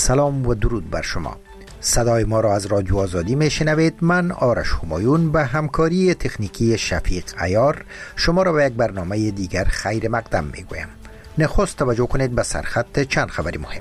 سلام و درود بر شما. صدای ما را از رادیو آزادی میشنوید. من آرش همایون به همکاری تکنیکی شفیق عیار شما را به یک برنامه دیگر خیر مقدم میگویم. نخست توجه کنید به سرخط چند خبری مهم.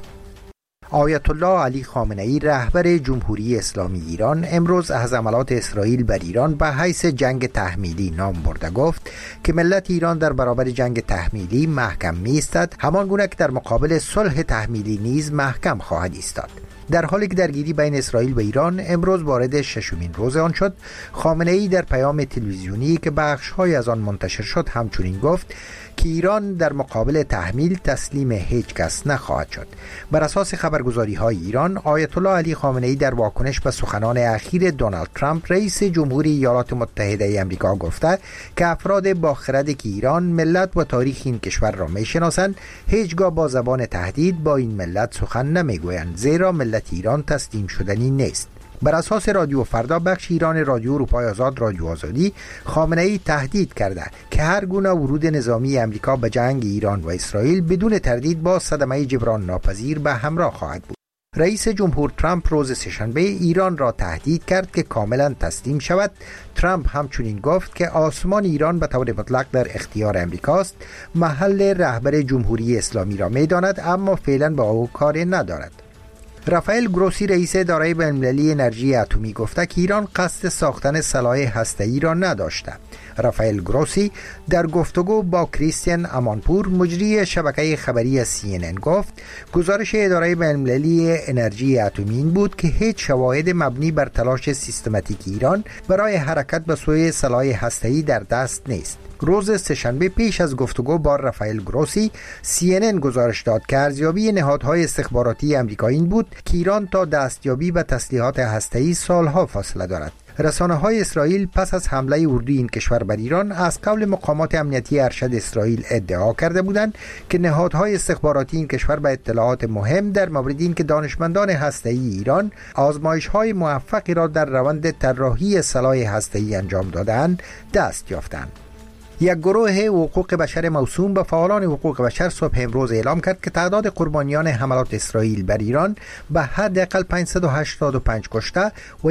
آیت الله علی خامنه‌ای رهبر جمهوری اسلامی ایران امروز از حملات اسرائیل بر ایران به حیث جنگ تحمیلی نام برده گفت که ملت ایران در برابر جنگ تحمیلی محکم می ایستد، همان گونه که در مقابل صلح تحمیلی نیز محکم خواهد ایستاد. در حالی که درگیری بین اسرائیل و ایران امروز وارد ششمین روز آن شد، خامنه‌ای در پیام تلویزیونی که بخش‌های از آن منتشر شد همچنین گفت که ایران در مقابل تحمیل تسلیم هیچ کس نخواهد شد. بر اساس خبرگزاری‌های ایران، آیت الله علی خامنه‌ای در واکنش به سخنان اخیر دونالد ترامپ رئیس جمهوری ایالات متحده آمریکا گفته که افراد با خرد که ایران، ملت و تاریخ این کشور را می‌شناسند، هیچگاه با زبان تهدید با این ملت سخن نمی‌گویند، زیرا ملت ایران تسلیم شدنی نیست. بر اساس رادیو فردا بخش ایران رادیو اروپای آزاد رادیو آزادی، خامنه‌ای تهدید کرده که هر گونه ورود نظامی امریکا به جنگ ایران و اسرائیل بدون تردید با صدمه جبران ناپذیر به همراه خواهد بود. رئیس جمهور ترامپ روز سه‌شنبه ایران را تهدید کرد که کاملا تسلیم شود. ترامپ همچنین گفت که آسمان ایران به طور مطلق در اختیار امریکاست، محل رهبر جمهوری اسلامی را می‌داند اما فعلا با او کاری ندارد. رافائل گروسی رئیس اداره بین‌المللی انرژی اتمی گفته که ایران قصد ساختن سلاح هسته‌ای را نداشته. رافائل گروسی در گفتگو با کریستین امانپور مجری شبکه خبری CNN گفت گزارش اداره بین‌المللی انرژی اتمی این بود که هیچ شواهد مبنی بر تلاش سیستماتیک ایران برای حرکت به سوی سلاح هسته‌ای در دست نیست. روز سه‌شنبه پیش از گفتگو با رافائل گروسی، CNN گزارش داد که ارزیابی نهادهای استخباراتی آمریکایی این بود که ایران تا دستیابی به تسلیحات هسته‌ای سالها فاصله دارد. رسانه‌های اسرائیل پس از حمله اردوی این کشور بر ایران از قول مقامات امنیتی ارشد اسرائیل ادعا کرده بودند که نهادهای استخباراتی این کشور به اطلاعات مهم در مورد این که دانشمندان هسته‌ای ایران آزمایش‌های موفقی را در روند طراحی سلاح هسته‌ای انجام دادند دست یافتند. یک گروه حقوق بشر موسوم به فعالان حقوق بشر صبح امروز اعلام کرد که تعداد قربانیان حملات اسرائیل بر ایران به حداقل 585 کشته و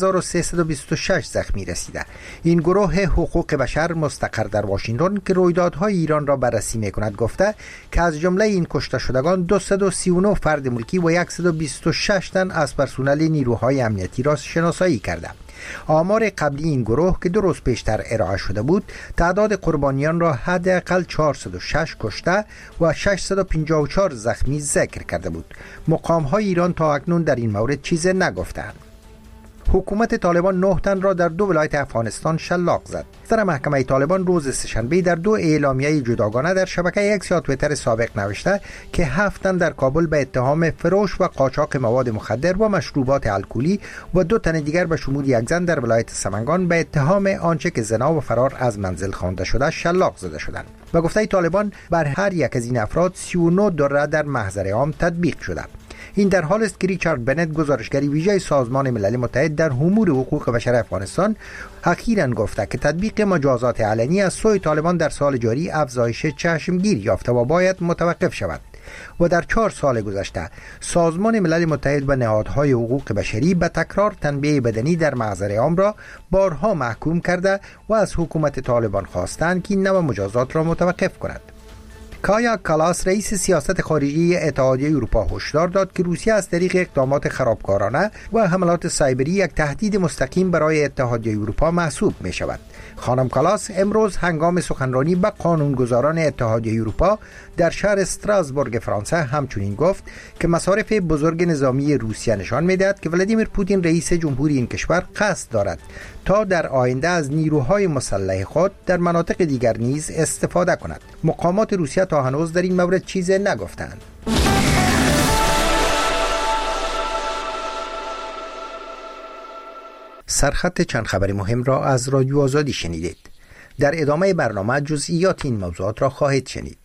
1326 زخمی رسیده. این گروه حقوق بشر مستقر در واشنگتن که رویدادهای ایران را بررسی می‌کند گفته که از جمله این کشته شدگان 239 فرد ملکی و 126 تن از پرسنل نیروهای امنیتی را شناسایی کرده. آمار قبلی این گروه که 2 روز پیشتر ارائه شده بود تعداد قربانیان را حداقل 406 کشته و 654 زخمی ذکر کرده بود. مقام‌های ایران تا اکنون در این مورد چیزی نگفتند. حکومت طالبان 9 تن را در 2 ولایت افغانستان شلاق زد. سر محکمه طالبان روز سه‌شنبه در 2 اعلامیه جداگانه در شبکه اکس یا توییتر سابق نوشته که 7 تن در کابل به اتهام فروش و قاچاق مواد مخدر و مشروبات الکلی و 2 تن دیگر به شمول یک زن در ولایت سمنگان به اتهام آنچه که زنا و فرار از منزل خوانده شده شلاق زده شدند. به گفته طالبان بر هر یک از این افراد 39 دره در محضر عام تطبیق شده. این در حال است که ریچارد بنت گزارشگری ویژه سازمان ملل متحد در امور حقوق بشر افغانستان اخیراً گفته که تطبیق مجازات علنی از سوی طالبان در سال جاری افزایش چشمگیر یافته و باید متوقف شود و در 4 سال گذشته سازمان ملل متحد و نهادهای حقوق بشری به تکرار تنبیه بدنی در محضر عام را بارها محکوم کرده و از حکومت طالبان خواستند که این نوع مجازات را متوقف کند. کایا کالاس رئیس سیاست خارجی اتحادیه اروپا هشدار داد که روسیه از طریق اقدامات خرابکارانه و حملات سایبری یک تهدید مستقیم برای اتحادیه اروپا محسوب می شود. خانم کالاس امروز هنگام سخنرانی با قانونگذاران اتحادیه اروپا در شهر استراسبورگ فرانسه همچنین گفت که مصارف بزرگ نظامی روسیه نشان می‌دهد که ولادیمیر پوتین رئیس جمهوری این کشور قصد دارد تا در آینده از نیروهای مسلح خود در مناطق دیگر نیز استفاده کند. مقامات روسیه تا هنوز در این مورد چیزی نگفتند. سرخط چند خبر مهم را از رادیو آزادی شنیدید. در ادامه برنامه جزئیات این موضوعات را خواهید شنید.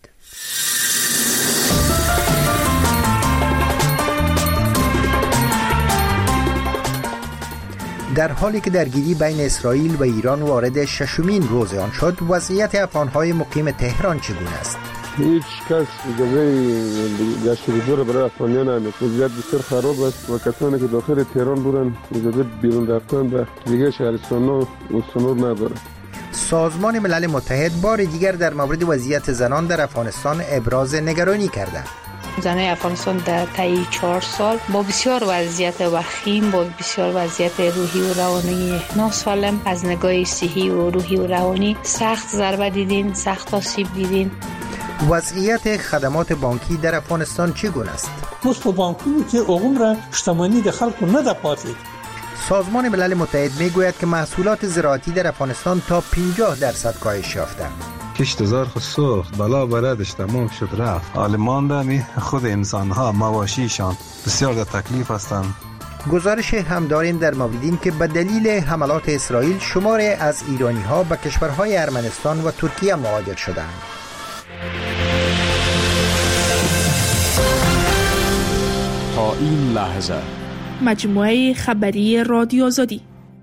در حالی که درگیری بین اسرائیل و ایران وارد ششمین روز آن شد، وضعیت افغان‌های مقیم تهران چگونه است؟ هیچ کس اجازه گشت و گذار برای افغانیان نمیده. وضعیت بسیار خراب است و کسانی که داخل تهران بودن اجازه بیرون رفتن به دیگه شهرستان‌ها استان‌ها نداره. سازمان ملل متحد بار دیگر در مورد وضعیت زنان در افغانستان ابراز نگرانی کرده. زنان افغانستان در طی 4 سال با بسیار وضعیت وخیم، با بسیار وضعیت روحی و روانی ناسالم از نگاه صحی و روحی و روانی سخت ضربه دیدین، سخت آسیب دیدین. وضعیت خدمات بانکی در افغانستان چگونه است؟ موږ په بانکونو کې عمره شتمنۍ د خلکو نه ده پاتې. سازمان ملل متحد میگوید که محصولات زراعتی در افغانستان تا 50% کاهش یافته. کشتزار خود سوخت، بلا بردش تمام شد رفت. حال ماندنی خود انسانها مواشیشان بسیار در تکلیف هستند. گزارش هم داریم در مورد این که به دلیل حملات اسرائیل شماری از ایرانی ها به کشورهای ارمنستان و ترکیه مهاجر شدند. تا این لحظه مجموعه خبری رادیو آزادی.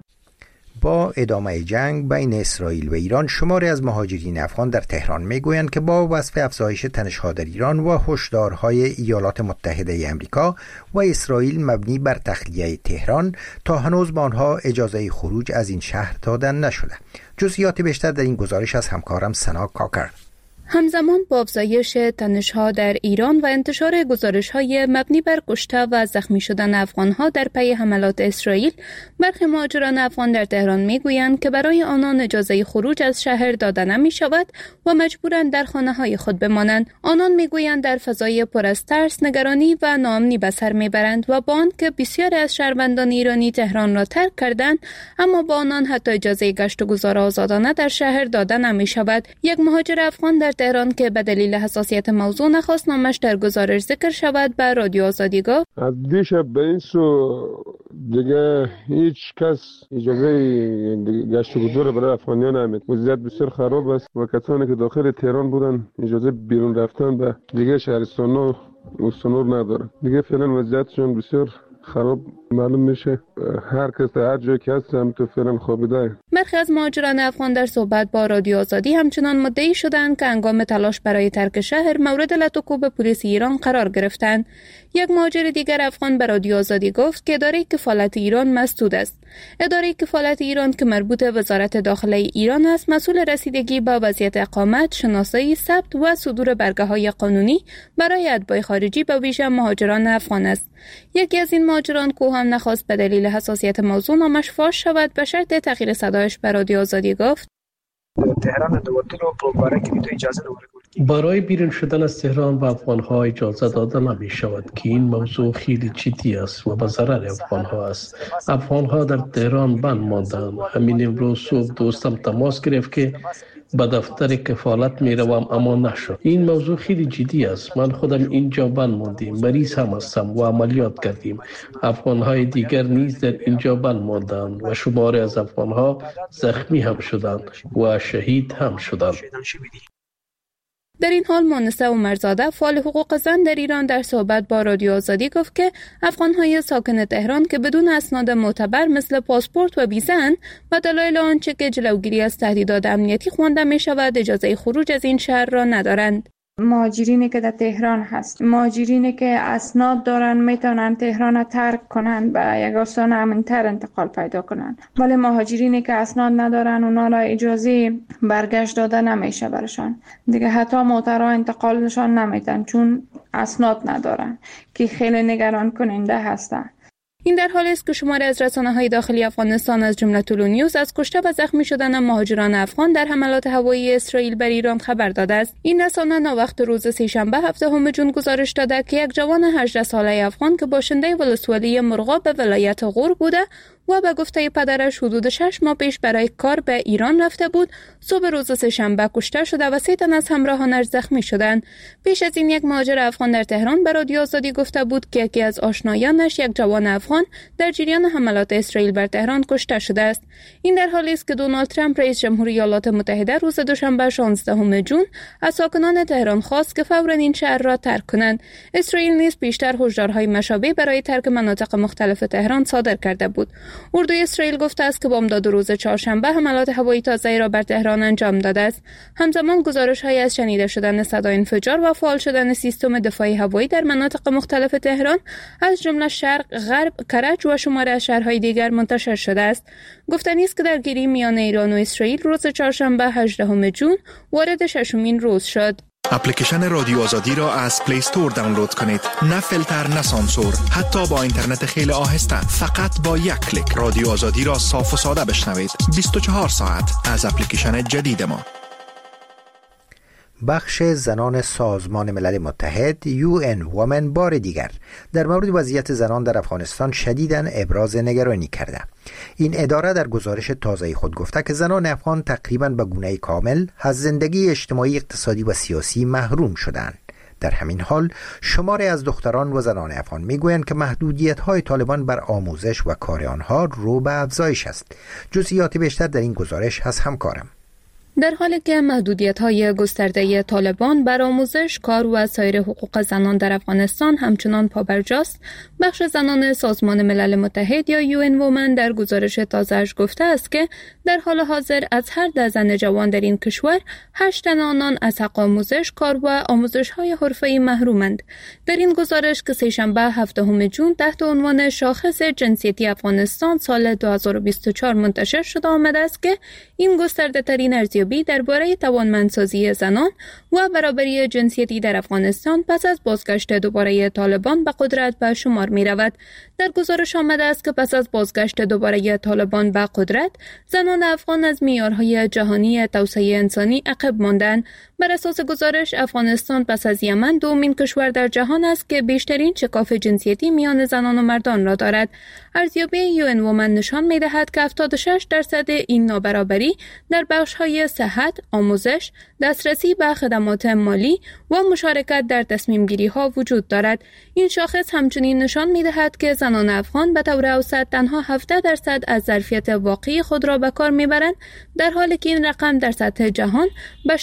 با ادامه جنگ بین اسرائیل و ایران، شماری از مهاجرین افغان در تهران میگویند که با وصف افزایش تنش‌ها در ایران و هشدارهای ایالات متحده آمریکا و اسرائیل مبنی بر تخلیه تهران، تا هنوز به آنها اجازه خروج از این شهر داده نشده. جزئیات بیشتر در این گزارش از همکارم سنا کاکر. همزمان با افزایش تنش‌ها در ایران و انتشار گزارش‌های مبنی بر کشته و زخمی شدن افغان‌ها در پی حملات اسرائیل، برخی مهاجران افغان در تهران می‌گویند که برای آنان اجازه خروج از شهر داده نمی‌شود و مجبورند در خانه‌های خود بمانند. آنان می‌گویند در فضای پر از ترس، نگرانی و ناامنی به سر می‌برند و با آنکه بسیاری از شهروندان ایرانی تهران را ترک کردند، اما با آنان حتی اجازه گشت و گذار آزادانه در شهر داده نمی‌شود. یک مهاجر افغان در تهران که به دلیل حساسیت موضوع نخواست نامش در گزارش ذکر شود، به رادیو آزادی گفت: از دیشب به این سو دیگه هیچ کس اجازه گشت و گذار برای افغانیان نمیده. وضعیت بسیار خراب است و کسانی که داخل تهران بودن اجازه بیرون رفتن به دیگه شهرستان‌ها استان‌ها نداره. دیگه فعلا وضعیتشون بسیار خراب معلوم میشه. هر کس هر جایی که هست هم تو فعلا خوابیده. برخی از مهاجران افغان در صحبت با رادیو آزادی همچنان مدعی شدند که هنگام تلاش برای ترک شهر مورد لطوکوب پلیس ایران قرار گرفتند. یک مهاجر دیگر افغان به رادیو آزادی گفت که اداره کفالت ایران مسدود است. اداره کفالت ایران که مربوط به وزارت داخله ایران است، مسئول رسیدگی به وضعیت اقامت، شناسایی، ثبت و صدور برگه‌های قانونی برای اتباع خارجی به ویژه مهاجران افغان است. یکی از این مهاجران که هم نخواست به دلیل حساسیت موضوع نامش فاش شود، به شرط تغییر صدایش به رادیو آزادی گفت: تهران دوتلو پروپاره که تو اجازه برای بیرون شدن از تهران به افغان‌ها اجازه داده نمی شود که این موضوع خیلی جدی است و به ضرر افغان‌ها است. افغان‌ها در تهران بند ماندند. همین امروز صبح دوستم تماس گرفت که به دفتر کفالت می روم اما نشد. این موضوع خیلی جدی است. من خودم اینجا بند ماندیم، مریض هم هستم و عملیات کردیم. افغان‌های دیگر نیز در اینجا بند ماندند و شماری از افغان‌ها زخمی هم شدند و شهید هم شدند. در این حال مونسه عمرزاده، فعال حقوق زن در ایران، در صحبت با رادیو آزادی گفت که افغان‌های ساکن تهران که بدون اسناد معتبر مثل پاسپورت و ویزا و دلایل آنچه که جلوگیری از تهدیدات امنیتی خوانده می‌شود، اجازه خروج از این شهر را ندارند. مهاجرینی که در تهران هست، مهاجرینی که اسناد دارن میتونن تهران ترک کنن، به یک آستان امن‌تر انتقال پیدا کنن، ولی مهاجرینی که اسناد ندارن اونا را اجازه برگشت داده نمیشه برشان. دیگه حتی موترها انتقالشان نمیتن چون اسناد ندارن، که خیلی نگران کننده هستن. این در حالی است که شماری از رسانه‌های داخلی افغانستان از جمله طلوع نیوز از کشته و زخمی شدن مهاجران افغان در حملات هوایی اسرائیل بر ایران خبر داده است. این رسانه ناوقت روز سه‌شنبه 7 جون گزارش داده که یک جوان 18 ساله افغان که باشنده ولسوالی مرغاب به ولایت غور بوده و به گفته پدرش حدود 6 ماه پیش برای کار به ایران رفته بود، صبح روز سه‌شنبه کشته شده و 3 تن از همراهانش زخمی شدند. پیش از این یک مهاجر افغان در تهران به رادیو آزادی گفته بود که یکی از آشنایانش، یک جوان افغان، در جریان حملات اسرائیل بر تهران کشته شده است. این در حالی است که دونالد ترامپ رئیس جمهوری ایالات متحده روز دوشنبه 16 جون از ساکنان تهران خواست که فوراً این شهر را ترک کنند. اسرائیل نیز پیشتر هشدارهای مشابه برای ترک مناطق مختلف تهران صادر کرده بود. اردوی اسرائیل گفته است که بامداد روز چهارشنبه حملات هوایی تازه‌ای را بر تهران انجام داده است. همزمان گزارش‌هایی از شنیده شدن صدای انفجار و فعال شدن سیستم دفاعی هوایی در مناطق مختلف تهران از جمله شرق، غرب، کرج و شماره از شهرهای دیگر منتشر شده است. گفتنی است که درگیری میان ایران و اسرائیل روز چهارشنبه 18 جون وارد ششمین روز شد. اپلیکیشن رادیو آزادی را از پلی استور دانلود کنید. نه فیلتر، نه سانسور، حتی با اینترنت خیلی آهسته. فقط با یک کلیک رادیو آزادی را صاف و ساده بشنوید. 24 ساعت از اپلیکیشن جدید ما. بخش زنان سازمان ملل متحد UN Women بار دیگر در مورد وضعیت زنان در افغانستان شدیداً ابراز نگرانی کرده. این اداره در گزارش تازه خود گفته که زنان افغان تقریباً به گونه کامل از زندگی اجتماعی، اقتصادی و سیاسی محروم شدند. در همین حال شماری از دختران و زنان افغان میگویند که محدودیت‌های طالبان بر آموزش و کار آنها رو به افزایش است. جزئیات بیشتر در این گزارش از همکارم. در حالی که محدودیت‌های گسترده طالبان بر آموزش، کار و سایر حقوق زنان در افغانستان همچنان پابرجاست، بخش زنان سازمان ملل متحد یا UN Women در گزارش تازه‌اش گفته است که در حال حاضر از هر 10 زن جوان در این کشور 8 تن آنان از حق آموزش، کار و آموزش‌های حرفه‌ای محرومند. در این گزارش که سه‌شنبه 7 جون تحت عنوان شاخص جنسیتی افغانستان سال 2024 منتشر شده آمده است که این گسترده‌ترین ارزیابی درباره توانمندسازی زنان و برابری جنسیتی در افغانستان پس از بازگشت دوباره طالبان به قدرت به شمار می رود. در گزارش آمده است که پس از بازگشت دوباره طالبان به قدرت، زنان افغان از معیارهای جهانی توسعه انسانی عقب ماندند. بر اساس گزارش، افغانستان پس از یمن دومین کشور در جهان است که بیشترین شکاف جنسیتی میان زنان و مردان را دارد. ارزیابی UN Women نشان می‌دهد که 76% این نابرابری در بخش‌های صحت، آموزش، دسترسی به خدمات مالی و مشارکت در تصمیم‌گیری‌ها وجود دارد. این شاخص همچنین نشان می‌دهد که زنان افغان به طور اوسط تنها 17% از ظرفیت واقعی خود را به کار می‌برند، در حالی که این رقم در سطح جهان به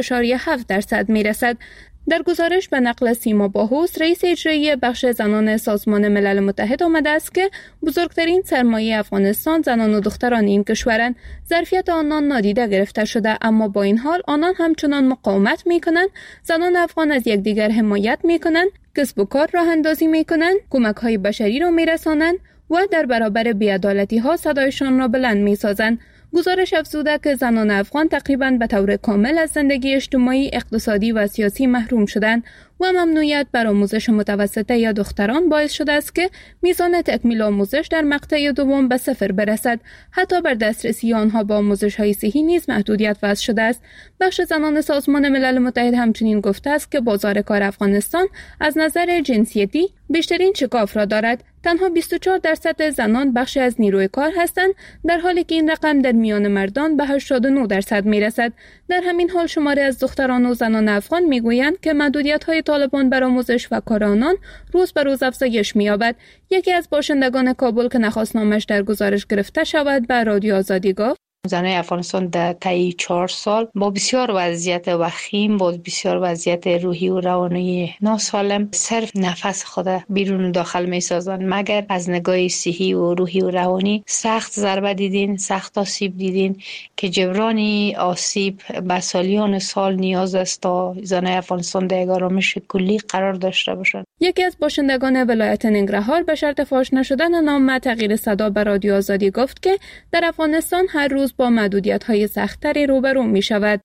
60.7% می‌رسد. در گزارش به نقل سیما باهوس، رئیس اجرایی بخش زنان سازمان ملل متحد آمده است که بزرگترین سرمایه افغانستان زنان و دختران این کشورند. ظرفیت آنان نادیده گرفته شده، اما با این حال آنان همچنان مقاومت می‌کنند. زنان افغان از یکدیگر حمایت می‌کنند، کسب و کار راه اندازی می‌کنند، کمک‌های بشری را می‌رسانند و در برابر بی‌عدالتی‌ها صدایشان را بلند می‌سازند. گزارش افزوده که زنان افغان تقریباً به طور کامل از زندگی اجتماعی، اقتصادی و سیاسی محروم شدند و ممنوعیت بر آموزش متوسطه یا دختران باعث شده است که میزان تکمیل آموزش در مقطع دوم به 0 برسد. حتی بر دسترسی آنها به آموزش‌های صحی نیز محدودیت وضع شده است. بخش زنان سازمان ملل متحد همچنین گفته است که بازار کار افغانستان از نظر جنسیتی بیشترین شکاف را دارد. تنها 24% زنان بخشی از نیروی کار هستند، در حالی که این رقم در میان مردان به 89% میرسد. در همین حال شماری از دختران و زنان افغان میگویند که محدودیت‌های طالبان بر آموزش و کار آنان روز به روز افزایش می‌یابد. یکی از باشندگان کابل که نخواست نامش در گزارش گرفته شود به رادیو آزادی گفت: زنای افغانستان در طی 4 سال با بسیار وضعیت وخیم، با بسیار وضعیت روحی و روانی ناسالم صرف نفس خود بیرون و داخل می سازند، مگر از نگاه صحی و روحی و روانی سخت ضربه دیدین، سخت آسیب دیدین که جبران آسیب به سالیان سال نیاز است تا زنای افغانستان در آرامش کلی قرار داشته باشند. یکی از باشندگان ولایت ننگرهار به شرط فاش نشدن نام تغییر صدا به رادیو آزادی گفت که در افغانستان هر روز با محدودیت‌های سخت‌تری روبرو می‌شود.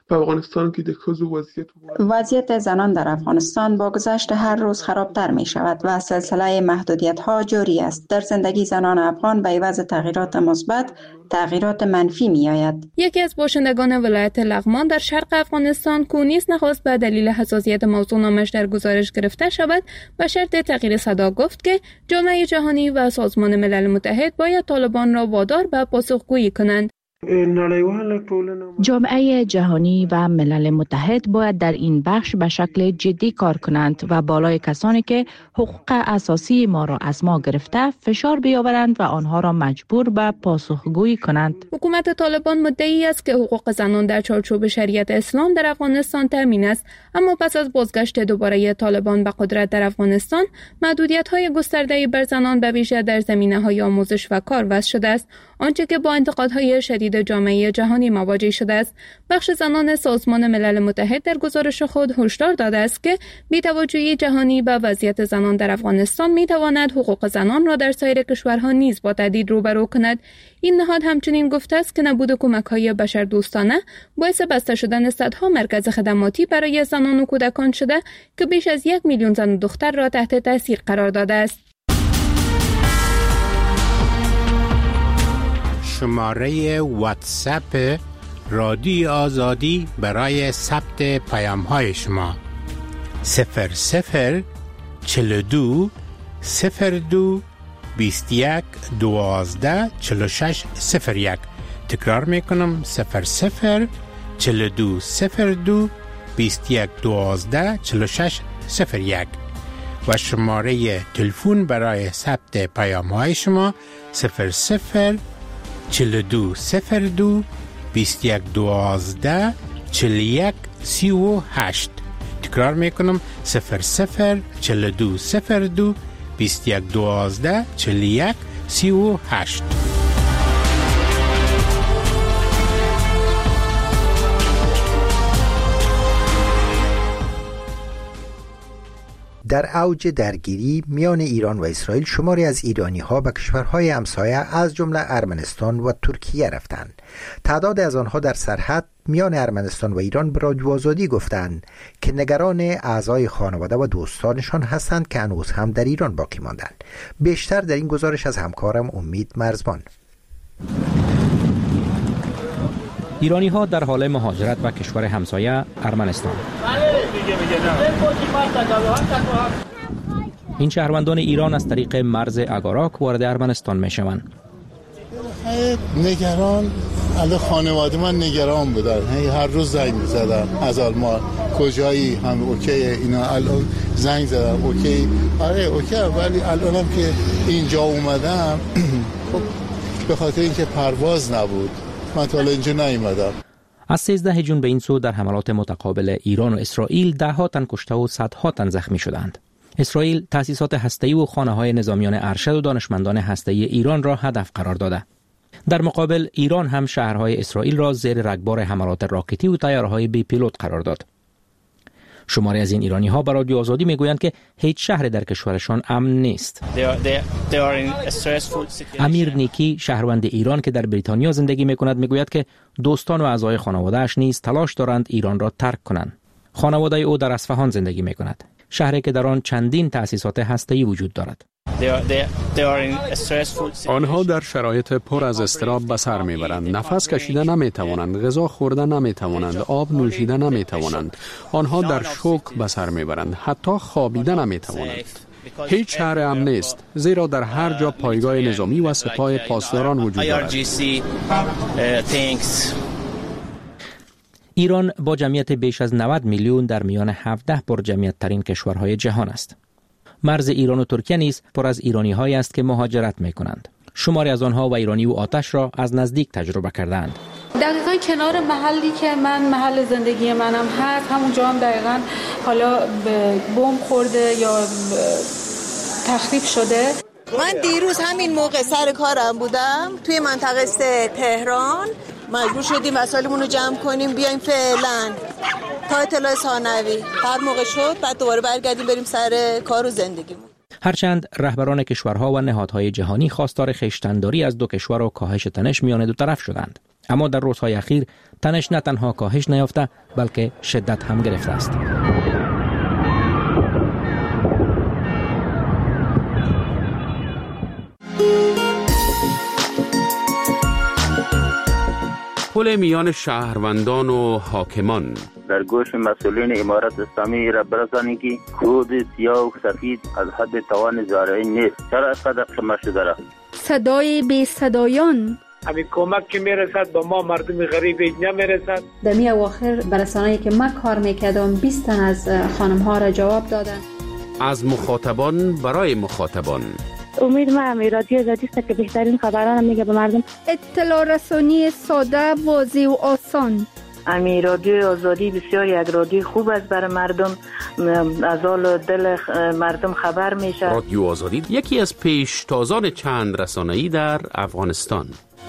وضعیت زنان در افغانستان با گذشت هر روز خرابتر می‌شود و سلسله محدودیت‌ها جاری است. در زندگی زنان افغان به عوض تغییرات مثبت، تغییرات منفی می‌آید. یکی از باشندگان ولایت لغمان در شرق افغانستان کونیس نخواست به دلیل حساسیت موضوع نامش در گزارش گرفته شود و شرط تغییر صدا گفت که جامعه جهانی و سازمان ملل متحد باید طالبان را وادار به پاسخگویی کنند. جامعه جهانی و ملل متحد باید در این بخش به شکل جدی کار کنند و بالای کسانی که حقوق اساسی ما را از ما گرفته فشار بیاورند و آنها را مجبور به پاسخگویی کنند. حکومت طالبان مدعی است که حقوق زنان در چارچوب شریعت اسلام در افغانستان تامین است، اما پس از بازگشت دوباره طالبان به قدرت در افغانستان، محدودیت‌های گسترده بر زنان به ویژه در زمینه‌های آموزش و کار وضع شده است، آنچه که با انتقادهای شدید جامعه جهانی مواجه شده است. بخش زنان سازمان ملل متحد در گزارش خود هشدار داده است که بی‌توجهی جهانی به وضعیت زنان در افغانستان می‌تواند حقوق زنان را در سایر کشورها نیز با تهدید روبرو کند. این نهاد همچنین گفته است که نبود کمک‌های بشردوستانه باعث بسته شدن صدها مرکز خدماتی برای زنان و کودکان شده که بیش از 1 میلیون زن و دختر را تحت تاثیر قرار داده است. شماره واتساپ رادیو آزادی برای ثبت پیام‌های شما 00 42 02 21 12 46 01. تکرار میکنم 00 42 02 21 12 46 01 و شماره تلفن برای ثبت پیام‌های شما 00 42 02 21 12 41 38. تکرار میکنم 00 42 02 21 12 41 38. در اوج درگیری میان ایران و اسرائیل شماری از ایرانی‌ها به کشورهای همسایه از جمله ارمنستان و ترکیه رفتند. تعداد از آنها در سرحد میان ارمنستان و ایران به رادیو آزادی گفتند که نگران اعضای خانواده و دوستانشان هستند که هنوز هم در ایران باقی ماندند. بیشتر در این گزارش از همکارم امید مرزبان. ایرانی‌ها در حال مهاجرت به کشور همسایه ارمنستان. این شهروندان ایران از طریق مرز اگاراک وارد ارمنستان میشوند. نگران، علی خانواده من نگران بودن، هر روز زنگ می‌زدن از آلمان کجایی، هم اوکی، اینا الان زنگ زدن اوکی، آره اوکی، ولی الانم که اینجا اومدم خب به خاطر اینکه پرواز نبود من تا اینجا نیومدم. از 13 جون به این سو در حملات متقابل ایران و اسرائیل 10 تن کشته و 100 تن زخمی شدند. اسرائیل تأسیسات هسته‌ای و خانه‌های نظامیان ارشد و دانشمندان هسته‌ای ایران را هدف قرار داده. در مقابل ایران هم شهرهای اسرائیل را زیر رگبار حملات راکتی و طیاره‌های بی پیلوت قرار داد. شماری از این ایرانی‌ها به رادیو آزادی میگویند که هیچ شهری در کشورشان امن نیست. امیر نیکی شهروند ایران که در بریتانیا زندگی میکند میگوید که دوستان و اعضای خانواده‌اش نیز تلاش دارند ایران را ترک کنند. خانواده او در اصفهان زندگی میکند، شهری که در آن چندین تأسیسات هسته‌ای وجود دارد. آنها در شرایط پر از اضطراب به سر میبرند. نفس کشیدن نمیتوانند، غذا خوردن نمیتوانند، آب نوشیدن نمیتوانند. آنها در شوک به سر میبرند، حتی خوابیدن نمیتوانند. هیچ شهر امن نیست، زیرا در هر جا پایگاه نظامی و سپاه پاسداران وجود دارد. ایران با جمعیت بیش از 90 میلیون در میان 17 پرجمعیت ترین کشورهای جهان است. مرز ایران و ترکیه نیز پر از ایرانی‌هایی است که مهاجرت می‌کنند. شماری از آنها و ایرانی و آتش را از نزدیک تجربه کردند. دقیقاً کنار محلی که محل زندگی منم هست، همونجا هم دقیقاً حالا بمب خورده یا تخریب شده. من دیروز همین موقع سر کارم بودم توی منطقه 3 تهران، مجبور شدیم وسایلمون رو جمع کنیم بیایم فعلا تا اطلاع ثانوی، هر موقع شد بعد دوباره برگردیم بریم سر کار و زندگیمون. هرچند رهبران کشورها و نهادهای جهانی خواستار خویشتن‌داری از دو کشور و کاهش تنش میان دو طرف شدند، اما در روزهای اخیر تنش نه تنها کاهش نیافته بلکه شدت هم گرفته است. پل میان شهروندان و حاکمان. در گوش مسئولین امارت اسلامی را برسانید که کود سیاه و سفید از حد توان زارعین نیست. چرا اینقدر خمه شده را؟ صدای بی صدایان. همین کمک که میرسد به ما مردم غریب نمیرسد. در می اواخر برسانه‌ای که من کار میکردم 20 تن از خانم ها را جواب دادن. از مخاطبان برای مخاطبان. امید ما رادیو آزادی است که بهترین خبران میگه به مردم. اطلاع رسانی ساده، واضح و آسان. امی رادیو آزادی بسیار یک رادیو خوب است برای مردم، از حال دل مردم خبر میشه. رادیو آزادی یکی از پیشتازان چند رسانه‌ای در افغانستان.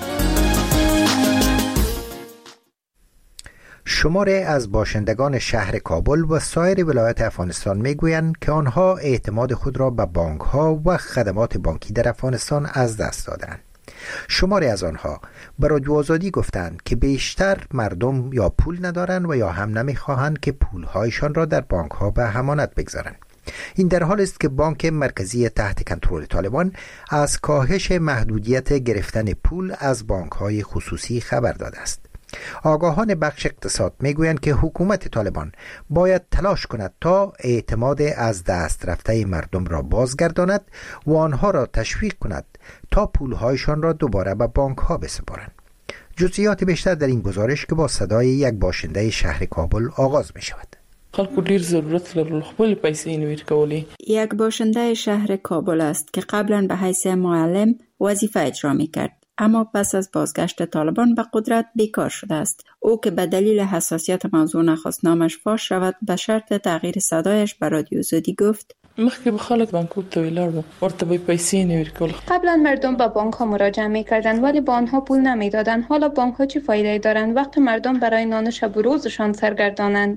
شماره از باشندگان شهر کابل و سایر ولایات افغانستان میگویند که آنها اعتماد خود را به بانک‌ها و خدمات بانکی در افغانستان از دست دادند. شماره از آنها به رادیو آزادی گفتند که بیشتر مردم یا پول ندارند و یا هم نمیخواهند که پولهایشان را در بانک‌ها به امانت بگذارند. این در حال است که بانک مرکزی تحت کنترل طالبان از کاهش محدودیت گرفتن پول از بانک‌های خصوصی خبر داده است. آگاهان بخش اقتصاد میگویند که حکومت طالبان باید تلاش کند تا اعتماد از دست رفته مردم را بازگرداند و آنها را تشویق کند تا پولهایشان را دوباره به بانک ها بسپارند. جزئیات بیشتر در این گزارش که با صدای یک باشنده شهر کابل آغاز می شود. خلکو ډیر ضرورت لرل خپل پیسې انویست کولی. یک باشنده شهر کابل است که قبلا به حیث معلم وظیفه اجرا می‌کرد، اما پس از بازگشت طالبان به قدرت بیکار شده است. او که به دلیل حساسیت موضوع نخواست نامش فاش شود، به شرط تغییر صدایش به رادیو آزادی گفت: مخکې به خلک بانکو ته ولاړ ورته به پیسې انویست کول. قبلا مردم به بانک ها مراجعه می‌کردند ولی به آنها پول نمی‌دادند. حالا بانک ها چه فایده دارند وقتی مردم برای نان شب و روزشان سرگردانند؟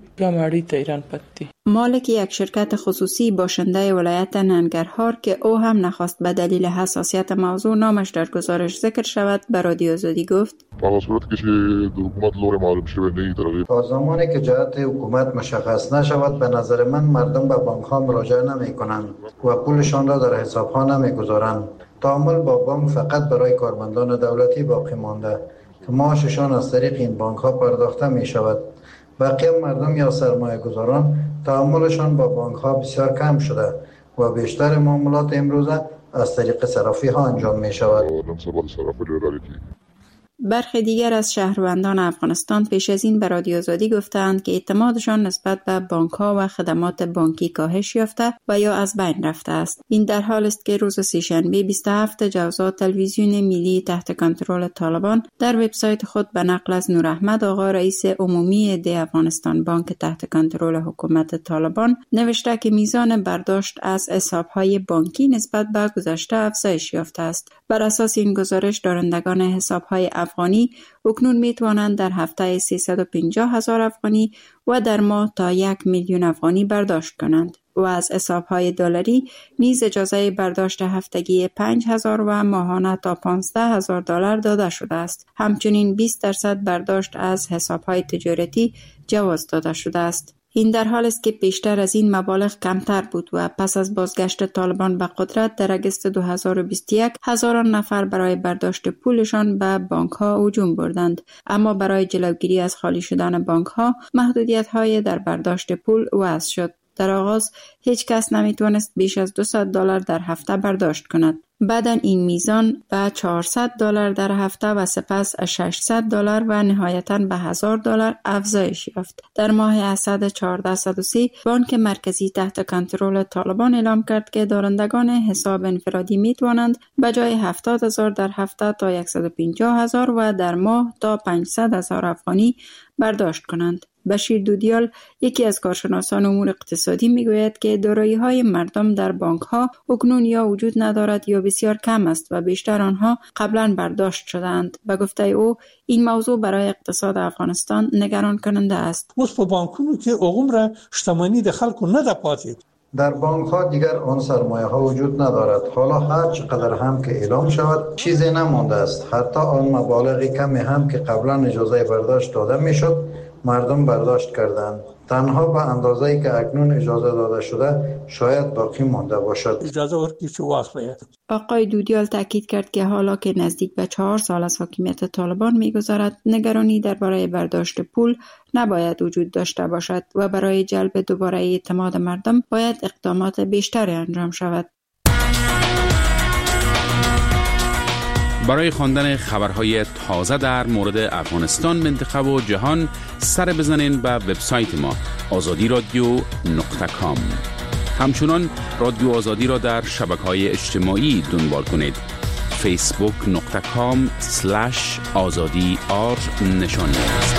مالک یک شرکت خصوصی باشنده ولایت ننگرهار که او هم نخواست به دلیل حساسیت موضوع نامش در گزارش ذکر شود، به رادیو آزادی گفت: تا زمانی که جهت حکومت مشخص نشود به نظر من مردم به بانک ها مراجعه نمی کنند و پولشان را در حساب ها نمی گذارند. تعامل با بانک فقط برای کارمندان دولتی باقی مانده که معاششان از طریق این بانک ها پرداخته می شود. بقیه مردم یا سرمایه گذاران تعاملشان با بانک ها بسیار کم شده و بیشتر معاملات امروزه از طریق صرافی ها انجام می شود. برخی دیگر از شهروندان افغانستان پیش از این به رادیو آزادی گفتند که اعتمادشان نسبت به بانک‌ها و خدمات بانکی کاهش یافته و یا از بین رفته است. این در حال است که روز سه‌شنبه 27 جوزا تلویزیون ملی تحت کنترل طالبان در وبسایت خود به نقل از نور احمد آقا رئیس عمومی دی افغانستان بانک تحت کنترل حکومت طالبان نوشته که میزان برداشت از حساب‌های بانکی نسبت به گذشته افزایش یافته است. بر اساس این گزارش دارندگان حساب‌های افغانی اکنون میتوانند در هفته 350,000 افغانی و در ماه تا 1,000,000 افغانی برداشت کنند و از حساب‌های دلاری نیز اجازه برداشت هفتگی 5,000 و ماهانه تا 15,000 دلار داده شده است. همچنین 20% برداشت از حساب‌های تجارتی جواز داده شده است. این در حال است که پیشتر از این مبالغ کمتر بود و پس از بازگشت طالبان به قدرت در اگست 2021 هزاران نفر برای برداشت پولشان به بانک‌ها هجوم بردند، اما برای جلوگیری از خالی شدن بانک‌ها محدودیت‌های در برداشت پول وضع شد. در آغاز هیچ کس نمیتونست بیش از $200 در هفته برداشت کند. بعداً این میزان به $400 در هفته و سپس $600 و نهایتاً به $1,000 افزایش یافت. در ماه اسد 1403 بانک مرکزی تحت کنترل طالبان اعلام کرد که دارندگان حساب انفرادی میتوانند به جای 70,000 در هفته تا 150,000 و در ماه تا 500,000 افغانی برداشت کنند. بشیر دودیال یکی از کارشناسان امور اقتصادی میگوید که دارایی‌های مردم در بانک‌ها اکنون یا وجود ندارد یا بسیار کم است و بیشتر آنها قبلا برداشت شدند. به گفته او این موضوع برای اقتصاد افغانستان نگران کننده است. اوس په بانکونو کې عمره شتمنی د خلکو نه ده پاتې. در بانک ها دیگر آن سرمایه ها وجود ندارد. حالا هر چقدر هم که اعلام شود چیزی نمانده است. حتی آن مبالغ کمی هم که قبلا اجازه برداشت داده میشد مردم برداشت کردند. تنها به اندازه‌ای که اکنون اجازه داده شده شاید باقی مانده باشد. اجازه ورکړي چې واخلي. آقای دودیال تاکید کرد که حالا که نزدیک به 4 سال از حاکمیت طالبان می‌گذرد، نگرانی درباره برداشت پول نباید وجود داشته باشد و برای جلب دوباره اعتماد مردم باید اقدامات بیشتری انجام شود. برای خواندن خبرهای تازه در مورد افغانستان، منطقه و جهان سر بزنین به وبسایت ما azadiradio.com. همچنان رادیو آزادی را در شبکه‌های اجتماعی دنبال کنید. facebook.com/azadi_r نشانی است.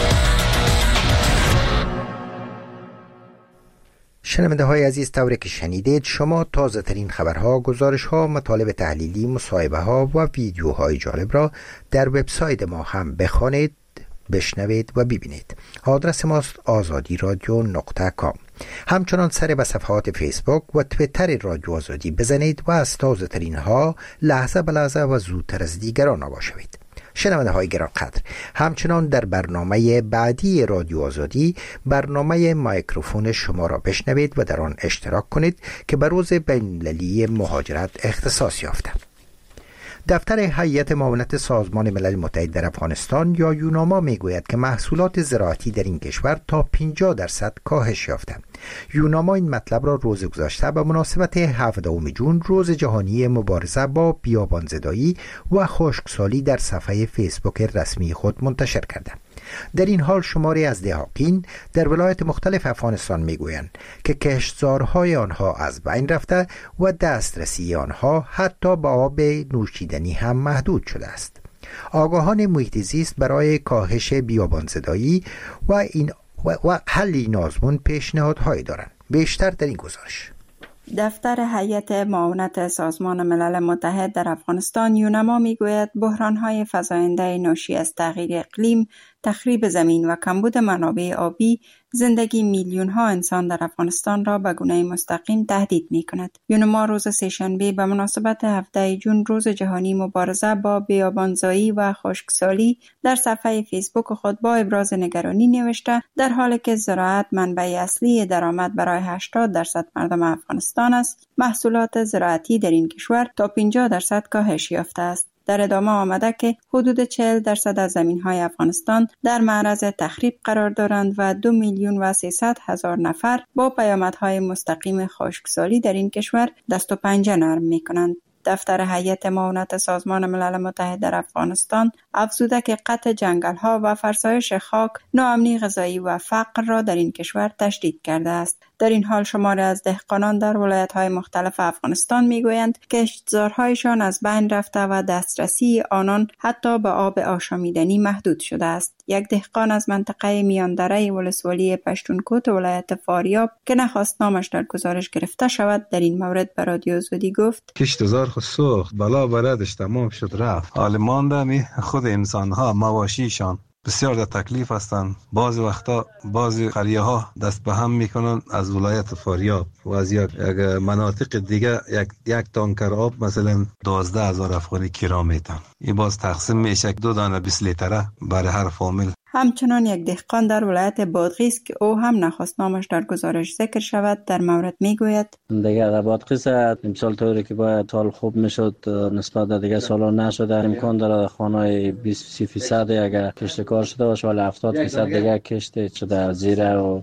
شنونده های عزیز، طوری که شنیدید شما تازه ترین خبرها، گزارش ها، مطالب تحلیلی، مصاحبه ها و ویدیوهای جالب را در وبسایت ما هم بخوانید، بشنوید و ببینید. آدرس ماست azadiradio.com. همچنان سر به صفحات فیسبوک و تویتر رادیو آزادی بزنید و از تازه ترین ها لحظه به لحظه و زودتر از دیگران آگاه شوید. شنونده های گرانقدر، همچنان در برنامه بعدی رادیو آزادی، برنامه مایکروفون شما را بشنوید و در آن اشتراک کنید که به روز بین‌المللی مهاجرت اختصاص یافته. دفتر هیئت معاونت سازمان ملل متحد در افغانستان یا یوناما میگوید که محصولات زراعتی در این کشور تا 50% کاهش یافته. یوناما این مطلب را روز گذشته به مناسبت 17 جون، روز جهانی مبارزه با بیابانزدایی و خشکسالی، در صفحه فیسبوک رسمی خود منتشر کرده. در این حال شماری از دهاقین در ولایت مختلف افغانستان میگویند که کشتزارهای آنها از بین رفته و دسترسی آنها حتی به آب نوشیدنی هم محدود شده است. آگاهان محیط زیست برای کاهش بیابانزدایی و حل این آزمون پیشنهادهایی دارند. بیشتر در این گزارش. دفتر هیئت معاونت سازمان ملل متحد در افغانستان یوناما میگوید بحران‌های فزاینده ناشی از تغییر اقلیم، تخریب زمین و کمبود منابع آبی زندگی میلیون‌ها انسان در افغانستان را به گونه مستقیم تهدید می‌کند. یوناما روز سه‌شنبه به مناسبت 17 جون، روز جهانی مبارزه با بیابانزایی و خشکسالی، در صفحه فیسبوک خود با ابراز نگرانی نوشته در حالی که زراعت منبع اصلی درآمد برای 80% مردم افغانستان است، محصولات زراعتی در این کشور تا 50% کاهش یافته است. در ادامه آمده که حدود 40% از زمین‌های افغانستان در معرض تخریب قرار دارند و 2,300,000 نفر با پیامدهای مستقیم خشکسالی در این کشور دست و پنجه نرم می‌کنند. دفتر هیئت معاونت سازمان ملل متحد در افغانستان افزوده که قطع جنگل‌ها و فرسایش خاک، ناامنی غذایی و فقر را در این کشور تشدید کرده است. در این حال شماری از دهقانان در ولایت‌های مختلف افغانستان می‌گویند که کشتزارهایشان از بین رفته و دسترسی آنان حتی به آب آشامیدنی محدود شده است. یک دهقان از منطقه میاندره ولسوالی پشتونکوت ولایت فاریاب که نخواست نامش در گزارش گرفته شود، در این مورد به رادیو آزادی گفت: کشتزار خود سوخت، بلا بردش تمام شد رفت. حال ماندمی خود انسان‌ها، مواشیشان بسیار در تکلیف هستند. بعضی وقتا بعضی قریه ها دست به هم میکنن از ولایت فاریاب و از یک مناطق دیگه یک تانکر آب مثلا 12,000 افغانی کرا میتن. این باز تقسیم میشه 2 دانه 20 لیتره برای هر فامیل. همچنان یک دهقان در ولایت بادغیس که او هم نخواست نامش در گزارش ذکر شود، در مورد میگوید: دیگه در بادغیس امسال طوری که باید سال خوب میشد نسبت به دیگه سالا نشده. امکان داره خانه 20% اگر کشت کار شده باشه ولی 70% دیگه کشت شده، زیره و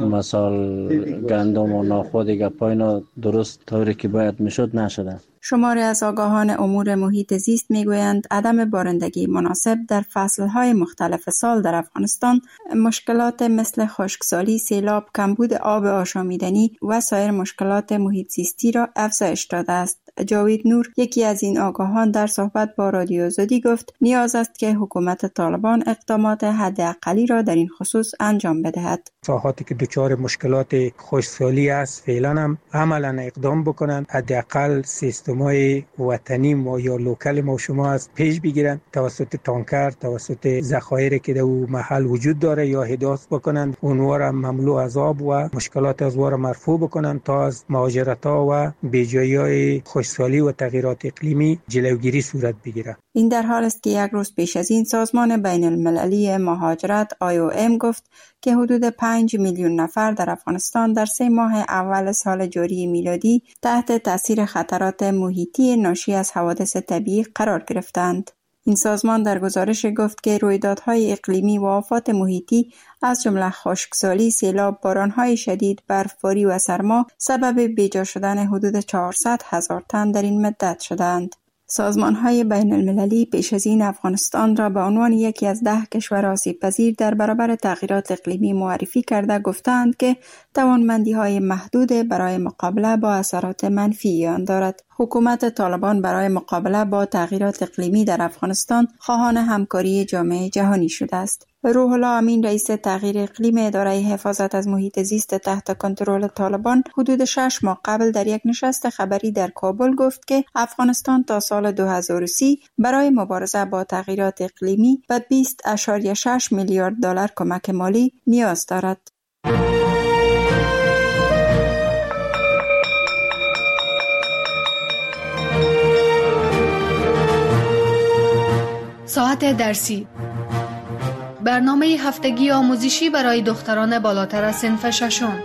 مثال گندم و نخود دیگه پایین درست طوری که باید میشد نشده. شماری از آگاهان امور محیط زیست میگویند عدم بارندگی مناسب در فصلهای مختلف سال در افغانستان مشکلات مثل خشکسالی، سیلاب، کمبود آب آشامیدنی و سایر مشکلات محیط زیستی را افزایش داده است. جاوید نور، یکی از این آگاهان، در صحبت با رادیو آزادی گفت نیاز است که حکومت طالبان اقدامات حداقلی را در این خصوص انجام بدهد. ساحاتی که دچار مشکلات خشکسالی است فعلا هم عملا اقدام بکنند، حداقل سیستم‌های وطنی ما یا لوکال ما شما از پیش بگیرند، توسط تانکر، توسط ذخایری که در محل وجود داره یا حداثت بکنند، اونها را مملو از آب و مشکلات از واره مرفوع بکنند تا از مهاجرت‌ها و بیجایی‌های خشکسالی و تغییرات اقلیمی جلوگیری صورت بگیرد. این در حال است که یک روز پیش از این سازمان بین المللی مهاجرت IOM گفت که حدود 5 میلیون نفر در افغانستان در 3 ماه اول سال جاری میلادی تحت تاثیر خطرات محیطی ناشی از حوادث طبیعی قرار گرفتند. این سازمان در گزارش گفت که رویدادهای اقلیمی و آفات محیطی از جمله خشکسالی، سیلاب، بارانهای شدید، برفباری و سرما سبب بیجا شدن حدود 400,000 تن در این مدت شدند. سازمان‌های بین المللی پیش از این افغانستان را به عنوان یکی از 10 کشور آسیب پذیر در برابر تغییرات اقلیمی معرفی کرده گفتند که توانمندی‌های محدود برای مقابله با اثرات منفی آن دارد. حکومت طالبان برای مقابله با تغییرات اقلیمی در افغانستان خواهان همکاری جامعه جهانی شده است. روح الله امین، رئیس تغییر اقلیم اداره حفاظت از محیط زیست تحت کنترل طالبان، حدود 6 ماه قبل در یک نشست خبری در کابل گفت که افغانستان تا سال 2030 برای مبارزه با تغییرات اقلیمی به 20.6 میلیارد دلار کمک مالی نیاز دارد. ساعت درسی، برنامه هفتگی آموزشی برای دختران بالاتر از صنف ششم.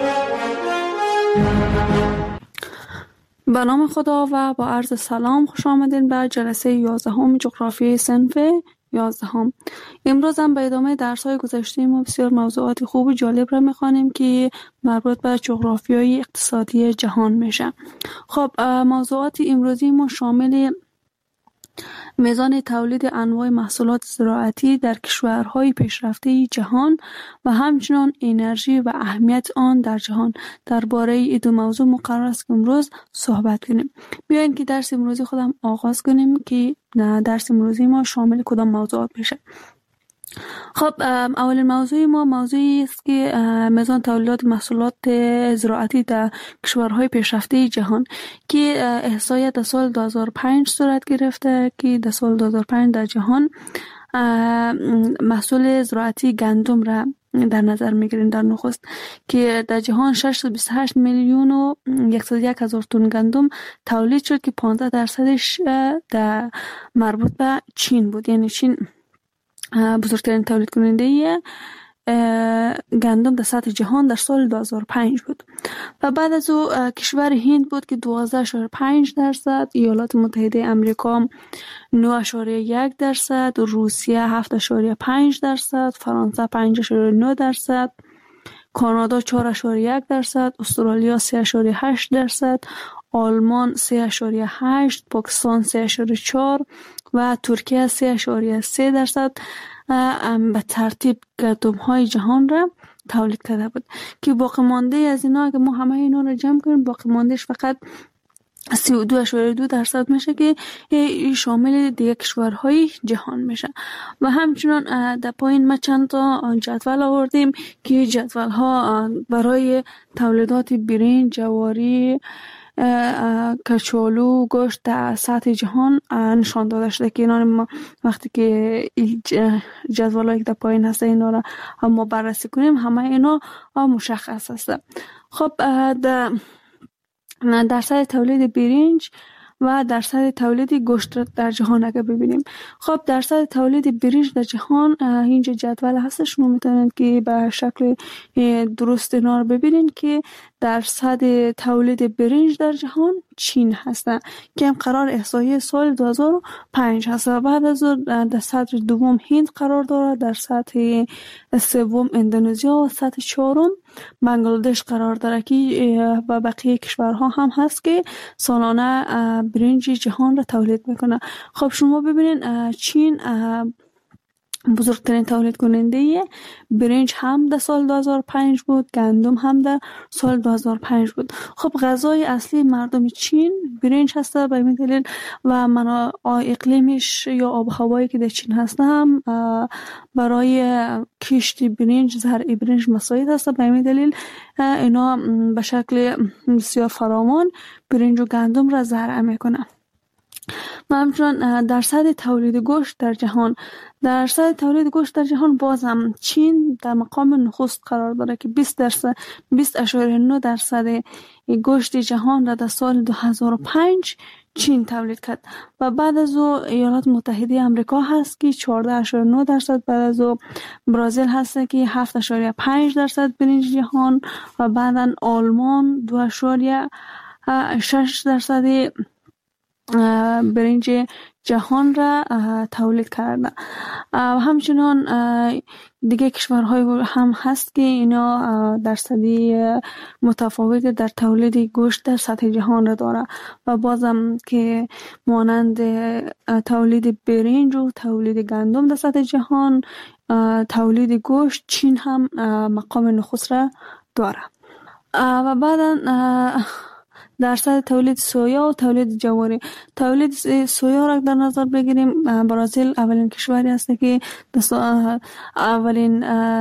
به نام خدا و با عرض سلام، خوش آمدین به جلسه 11 جغرافی صنف 11. امروز هم به ادامه درس‌های گذشته ما بسیار موضوعات خوب و جالب را می‌خوانیم که مربوط به جغرافیای اقتصادی جهان میشه. خب موضوعات امروزی ما شامل میزان تولید انواع محصولات زراعتی در کشورهای پیشرفته جهان و همچنین انرژی و اهمیت آن در جهان. درباره این دو موضوع مقرر است که امروز صحبت کنیم. بیاین که درس امروزی خودم آغاز کنیم که درس امروزی ما شامل کدام موضوعات میشه. خب اولین موضوع ما موضوعی است که میزان تولیدات محصولات زراعتی در کشورهای پیشرفته جهان که احصایه در سال 2005 صورت گرفته که در سال 2005 در جهان محصول زراعتی گندم را در نظر میگیریم در نخست که در جهان 628 میلیون و 101 هزار تن گندم تولید شد که 15% در مربوط به چین بود. یعنی چین بزرگترین تولید کننده گندم در سطح جهان در سال 2005 بود و بعد از او کشور هند بود که 12.5%، ایالات متحده آمریکا 9.1%، روسیه 7.5%، فرانسه 5.9%، کانادا 4.1%، استرالیا 3.8%، آلمان 3.8%، پاکستان 3.4% و ترکیه 3.3% به ترتیب گندم‌های جهان را تولید کرده بود که باقی مانده از اینا که ما همه اینا را جمع کنیم باقی ماندهش فقط 32.2% میشه که شامل دیگه کشورهای جهان میشه. و همچنان در پایین ما چند تا جدول آوردیم که جدول ها برای تولیدات برنج، جواری، کچالو، گوشت در سطح جهان نشان داده شده که اینا ما وقتی که جدولایی که در پایین هسته اینا را ما بررسی کنیم همه اینا مشخص هست. خب درصد تولید برنج و درصد تولید گوشت در جهان اگر ببینیم، خب درصد تولید برنج در جهان اینجا جدول هست، شما میتونید که به شکل درست اینا رو ببینید که درصد تولید برنج در جهان چین هستن که هم قرار احصایه سال 2005 هست و بعد از در سطح دوم هند قرار داره، در سطح سوم اندونزیا و سطح چهارم بنگلادش قرار داره که و بقیه کشورها هم هست که سالانه برنج جهان را تولید میکنه. خب شما ببینید چین بزرگترین تولید کننده برنج هم در سال 2005 بود، گندم هم در سال 2005 بود. خب غذای اصلی مردم چین برنج هسته به این دلیل و اقلیمش یا آب و هوایی که در چین هسته هم برای کشت برنج، زرع برنج مساعد هسته. به این دلیل اینا به شکل بسیار فراوان برنج و گندم را زرع میکنه. و همچنان درصد تولید گوشت در جهان، درصد تولید گوشت در جهان بازم چین در مقام نخست قرار داره که 20.9% گوشت جهان را در سال 2005 چین تولید کرد و بعد از او ایالات متحده آمریکا هست که 14.9%، بعد از او برزیل هست که 7.5% برنج جهان و بعدا آلمان 2.6% برنج جهان را تولید کرده. همچنان دیگه کشورهای هم هست که اینا درصدی متفاوت در تولید گوشت در سطح جهان را داره و بازم که مانند تولید برنج و تولید گندم در سطح جهان، تولید گوشت چین هم مقام نخست را داره. و بعدا درصد تولید سویا و تولید جواری. تولید سویا را در نظر بگیریم، برزیل اولین کشوری است که اولین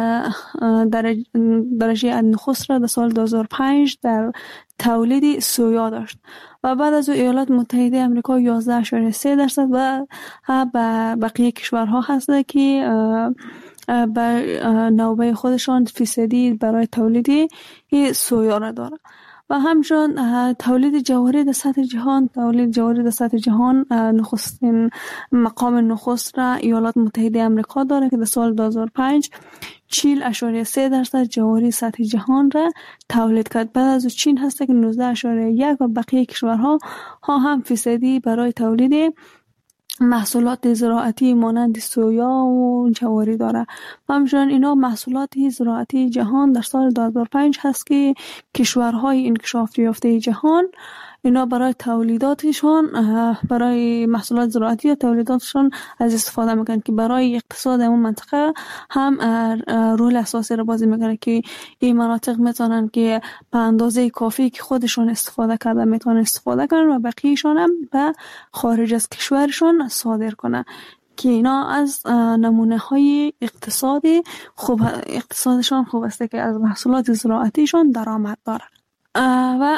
درجه نخست را در سال 2005 در تولید سویا داشت و بعد از ایالات متحده آمریکا 11.3% و بقیه کشورها هست که به نوبه خودشان فیصدی برای تولید سویا را داره. و همچنان تولید جواری در سطح جهان، نخستین مقام نخست را ایالات متحده آمریکا داره که در سال 2005 40.3% جواری سطح جهان را تولید کرد. بعد از چین هست که 19.1 و بقیه کشورها هم فیصدی برای تولید محصولات زراعتی مانند سویا و جواری داره. همچنین اینا محصولات زراعتی جهان در سال 2005 هست که کشورهای انکشاف یافته جهان اینا برای تولیداتشون، برای محصولات زراعتی و تولیداتشون از استفاده میکنن که برای اقتصاد اون منطقه هم رول اساسی رو بازی میکنه که این مناطق میتونن که به اندازه کافی که خودشون استفاده کرده میتونن استفاده کنن و بقیهشون هم به خارج از کشورشون صادر کنن که اینا از نمونه های اقتصادشون خوب است که از محصولات زراعتیشون درآمد دارن. و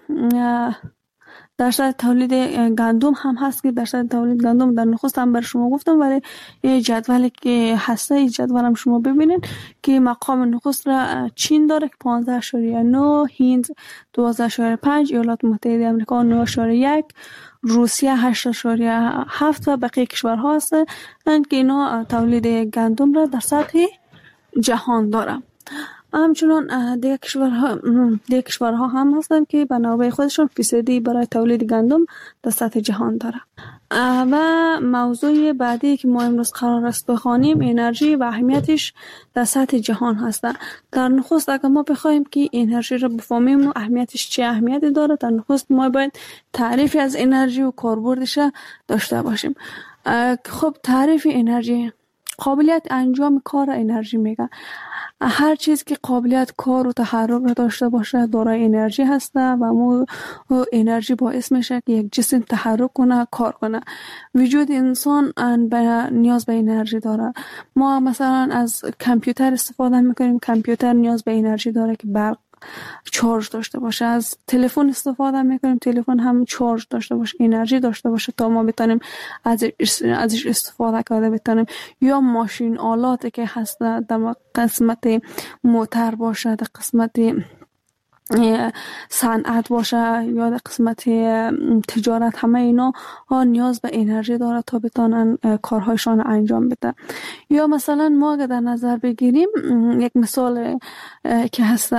درصد تولید گندم هم هست که درصد تولید گندم در نخست هم بر شما گفتم، ولی یه جدولی که هسته، این جدول هم شما ببینید که مقام نخست را چین داره که 15.9، هند 12.5، ایالات متحده آمریکا 9.1، روسیه 8.7 و بقیه کشورها هستند که اینا تولید گندم را در سطح جهان دارن. همچنان دیگه کشورها هم هستند که به نوبه خودشون فیصدی برای تولید گندم در سطح جهان داره. و موضوع بعدی که ما امروز قرار است بخوانیم انرژی و اهمیتش در سطح جهان هست. در نخست اگر ما بخوایم که انرژی را بفهمیم و اهمیتش چه اهمیتی داره، در نخست ما باید تعریفی از انرژی و کاربردش داشته باشیم. خب تعریف انرژی، قابلیت انجام کار انرژی میگه. هر چیز که قابلیت کار و تحرک را داشته باشه دارای انرژی هسته و ما انرژی باعث میشه که یک جسم تحرک کنه، کار کنه. وجود انسان نیاز به انرژی داره. ما مثلا از کامپیوتر استفاده میکنیم، کامپیوتر نیاز به انرژی داره که برق چارج داشته باشه. از تلفن استفاده میکنیم، تلفن هم چارج داشته باشه، انرژی داشته باشه تا ما بتونیم ازش استفاده کرده بتونیم. یا ماشین آلاتی که هست در قسمت موتور باشه، در قسمت صنعت باشه یا در قسمت تجارت، همه اینا نیاز به انرژی داره تا بتونن کارهایشان انجام بدن. یا مثلا ما اگر در نظر بگیریم یک مثال که هست،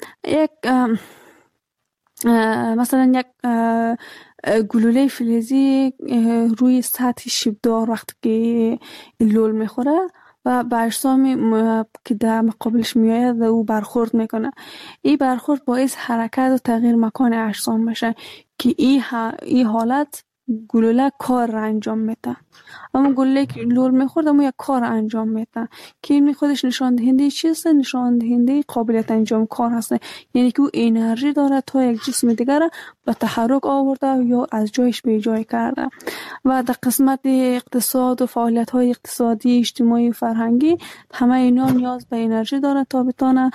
مثلا یک گلوله فلزی روی سطح شیبدار وقتی که لول میخوره و به اجسامی که در مقابلش میآید او برخورد میکنه، این برخورد باعث حرکت و تغییر مکان اجسام میشه که این حالت گلوله کار را انجام میده. اما گلوله که لول میخورد اما یک کار انجام میده که این خودش نشان دهنده چیست؟ نشان دهنده قابلیت انجام کار هست. یعنی که او انرژی داره تا یک جسم دیگر به تحرک آورده یا از جایش به جای کرده. و در قسمت اقتصاد و فعالیت های اقتصادی، اجتماعی و فرهنگی همه اینا نیاز به انرژی داره تا بتونه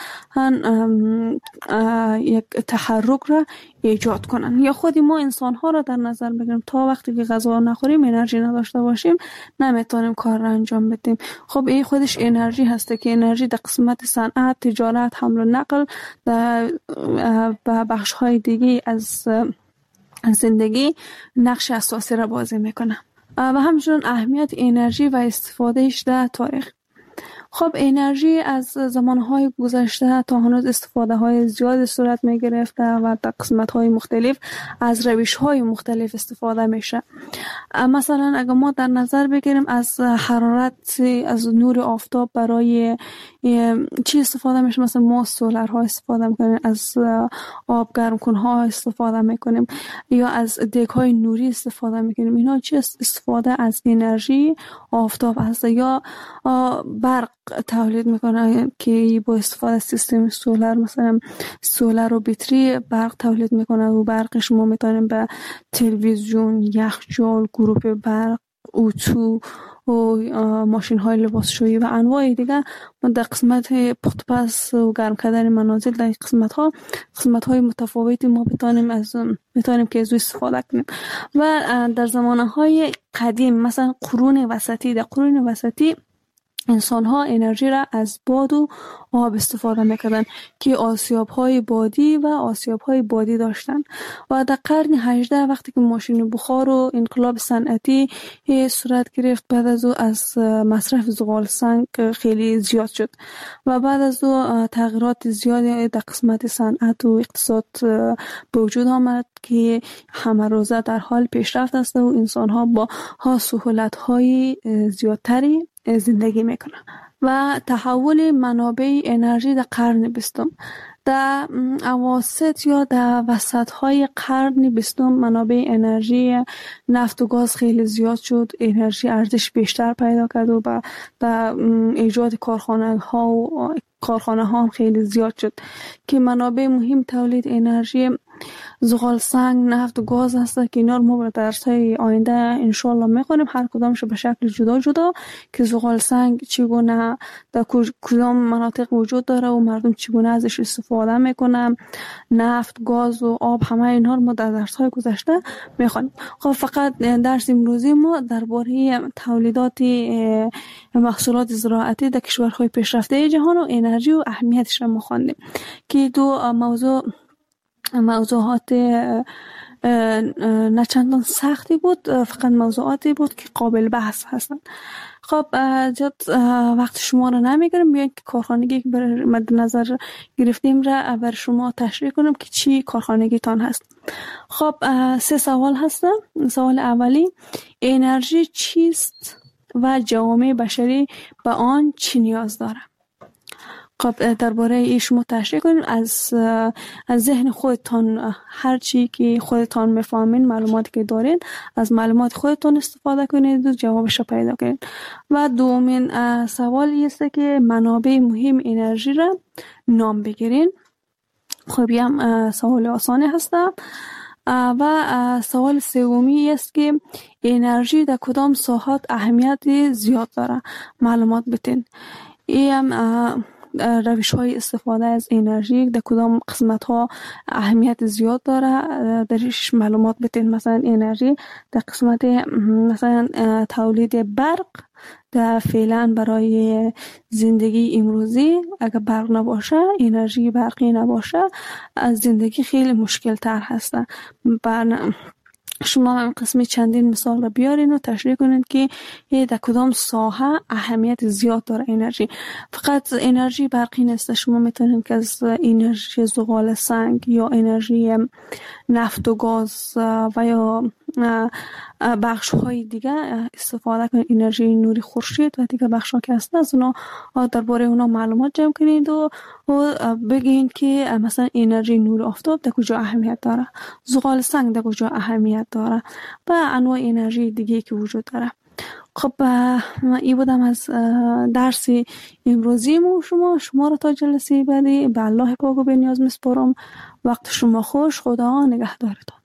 یک تحرک را ایجاد کنن. یا خودی ما انسان ها را در نظر بگیریم، تا وقتی که غذا نخوریم انرژی نداشته باشیم نمیتونیم کار را انجام بدیم. خب این خودش انرژی هسته که انرژی در قسمت صنعت، تجارت، حمل و نقل و بخش های دیگه از زندگی نقش اساسی را بازی میکنه. و همچنین اهمیت انرژی و استفادهش در تاریخ. خب انرژی از زمانهای گذشته تا هنوز استفاده های زیاد صورت می گرفته و در قسمت های مختلف از روش های مختلف استفاده میشه. مثلا اگر ما در نظر بگیریم از حرارت از نور آفتاب برای چی استفاده میشه، مثلا ما سولارها استفاده میکنیم، از آب گرم کنها استفاده میکنیم یا از دیگ های نوری استفاده میکنیم. اینا چی استفاده از انرژی آفتاب هست یا برق تولید میکنه که با استفاده از سیستم سولار، مثلا سولار و بطری برق تولید میکنه و برقش ما میتونیم به تلویزیون، یخچال، گروپ برق، اتو و ماشین های لباسشویی و انواع دیگه در قسمت پخت پس و گرم کردن منازل در قسمت های متفاوتی ما میتونیم که از استفاده کنیم. و در زمانه های قدیم مثلا قرون وسطی انسان ها انرژی را از باد و آب استفاده میکردن که آسیاب های بادی و آسیاب های بادی داشتن و در قرن 18 وقتی که ماشین بخار و انقلاب صنعتی صورت گرفت، بعد از مصرف زغال سنگ خیلی زیاد شد و بعد از تغییرات زیادی در قسمت صنعت و اقتصاد به وجود آمد که همه روزه در حال پیشرفت است و انسان ها با سهولت های زیادتری زندگی میکنن. و تحول منابع انرژی در قرن 20 در اواسط یا در وسط های قرن 20 منابع انرژی نفت و گاز خیلی زیاد شد، انرژی ارزش بیشتر پیدا کرد و در ایجاد کارخانه ها هم خیلی زیاد شد که منابع مهم تولید انرژی زغال سنگ، نفت و گاز هست که اینا رو ما در درس‌های آینده انشالله می‌خونیم، هر کدامش به شکل جدا جدا که زغال سنگ چگونه در کدام مناطق وجود داره و مردم چگونه ازش استفاده میکنن، نفت، گاز و آب، همه اینها رو ما در درس‌های گذشته می‌خونیم. خب فقط درس امروزی ما درباره تولیدات محصولات زراعتی در کشورهای پیشرفته جهان و انرژی و اهمیتش رو می‌خوندیم که دو موضوعات نه چندان سختی بود، فقط موضوعاتی بود که قابل بحث هستن. خب زیاد وقت شما رو نمیگیرم، بیاین که کارخانگی که مد نظر گرفتیم را بر شما تشریح کنم که چی کارخانگی تان هست. خب 3 سوال هستن. سوال اولی، انرژی چیست و جوامع بشری به آن چی نیاز داره؟ خب درباره این شما تشریح کنید، از ذهن خودتان هر چی که خودتان میفهمین، معلوماتی که دارین از معلومات خودتان استفاده کنید و جوابش رو پیدا کنید. و دومین سوال است که منابع مهم انرژی را نام بگیرین. خب هم سوال آسانی هست. و سوال سومی است که انرژی در کدام ساحات اهمیت زیاد داره، معلومات بتین. این هم روش های استفاده از انرژی در کدام قسمت ها اهمیت زیاد داره، درش معلومات بتین. مثلا انرژی در قسمت مثلا تولید برق در فعلا برای زندگی امروزی اگر برق نباشه، انرژی برقی نباشه، از زندگی خیلی مشکل تر هسته. شما هم قسمی چندین مثال را بیارین و تشریح کنین که در کدام ساحه اهمیت زیاد داره انرژی. فقط انرژی برقی نیست، شما میتونین که از انرژی زغال سنگ یا انرژی نفت و گاز و یا بخش های دیگه استفاده کنید، انرژی نوری خورشید و دیگه بخش ها که هست از اونا درباره اونا معلومات جمع کنید و بگین که مثلا انرژی نور آفتاب در کجا اهمیت داره، زغال سنگ در کجا اهمیت داره و انواع انرژی دیگه که وجود داره. خب این بودم از درس امروزی شما رو تا جلسه بعدی به الله پاک و به نیاز میسپارم. وقت شما خوش، خدا نگهدارتان.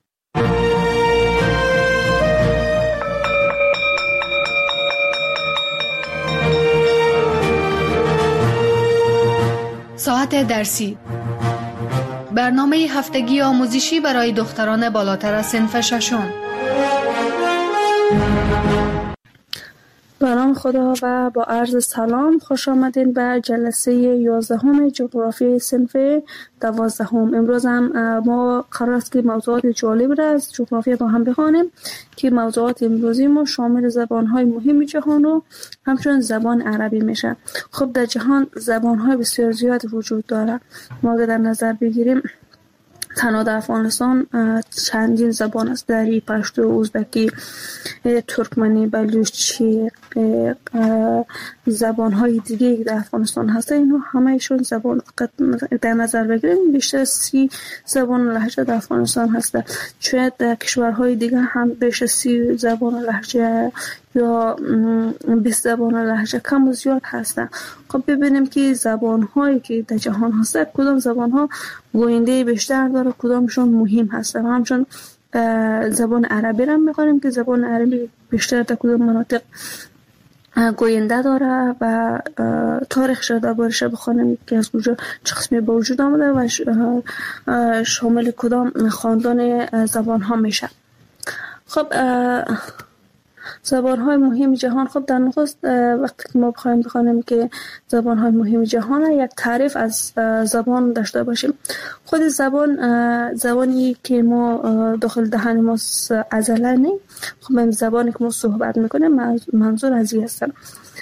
ساعت درسی، برنامه هفتگی آموزشی برای دختران بالاتر از صنف 6. به نام خدا و با عرض سلام، خوش آمدین به جلسه 11 جغرافی صنف 12. امروز هم ما قرار است که موضوعات جالب را از جغرافی با هم بخوانیم که موضوعات امروزی ما شامل زبان‌های مهم جهان و همچنین زبان عربی میشه. خب در جهان زبان‌های بسیار زیاد وجود داره. ما در نظر بگیریم تنها در افغانستان چندین زبان است: دری، پشتو، ازبکی، ترکمنی، بلوچی، زبان‌های دیگه که در افغانستان هست. اینها همه‌شون زبان در نظر بگیریم بیشتر 30 زبان و لهجه در افغانستان هست. شاید در کشورهای دیگه هم بیش از 30 زبان و لهجه یا 20 زبان و لهجه کم و زیاد هستن. خب ببینیم که زبان‌هایی که در جهان هست کدام زبان‌ها گوینده بیشتر داره، کدامشون مهم هستن. همچون زبان عربی را می‌خوانیم که زبان عربی بیشتر در کدام مناطق گوینده داره و تاریخش را دربارش بخوانیم که از کجا چه قسمی به وجود آمده و شامل کدام خاندان زبان‌ها میشه. خب زبان‌های مهم جهان. خب در نخست وقتی که ما بخوایم که زبان‌های مهم جهان یک تعریف از زبان داشته باشیم. خود زبانی که ما داخل دهن ما عضله نیم. خب این زبانی که ما صحبت میکنیم منظور از این هستن.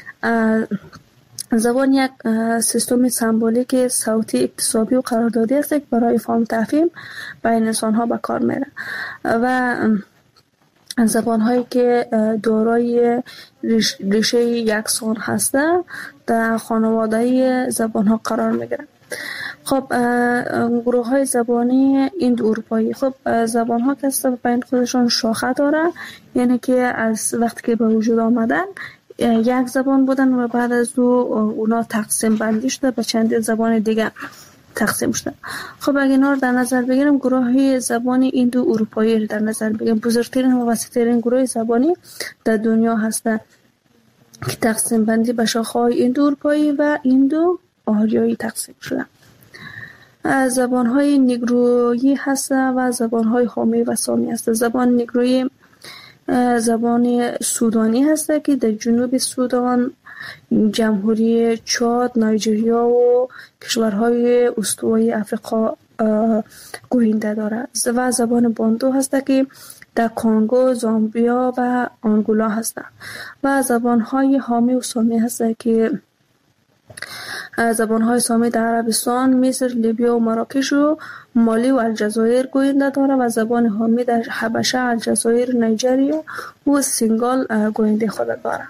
زبان یک سیستم سمبولیک صوتی اکتسابی و قراردادی است که برای فهم تفهیم بین انسان‌ها به کار میره و زبان‌هایی که دارای ریشه یکسان هستند در خانواده زبان‌ها قرار می‌گیرند. خب گروه‌های زبانی ایندو اروپایی. خب زبان‌ها که بین خودشون شاخه داره، یعنی که از وقتی که به وجود آمدن یک زبان بودن و بعد از اونا تقسیم بندی شده به چند زبان دیگه تقسیم شده. خب اگه اینا رو در نظر بگیریم گروه زبانی ایندو اروپایی رو در نظر بگیریم، بزرگترین و وسیع‌ترین گروه زبانی در دنیا هستند که تقسیم بندی به شاخه‌های ایندو اروپایی و ایندو آریایی تقسیم شده. زبان‌های نیگرویی هست و زبان‌های حامی و سامی هست. زبان نیگرویی زبان سودانی هست که در جنوب سودان، جمهوری چاد، نایجریا و کشورهای استوایی افریقا گوینده دارد و زبان باندو هست که در کنگو، زامبیا و آنگولا هست و زبانهای حامی و سامی هست که زبانهای سامی در عربستان، مصر، لیبیا و مراکش و مالی و الجزایر گوینده داره و زبان حامی در حبشه، الجزایر، نیجریه و سنگال گوینده خود داره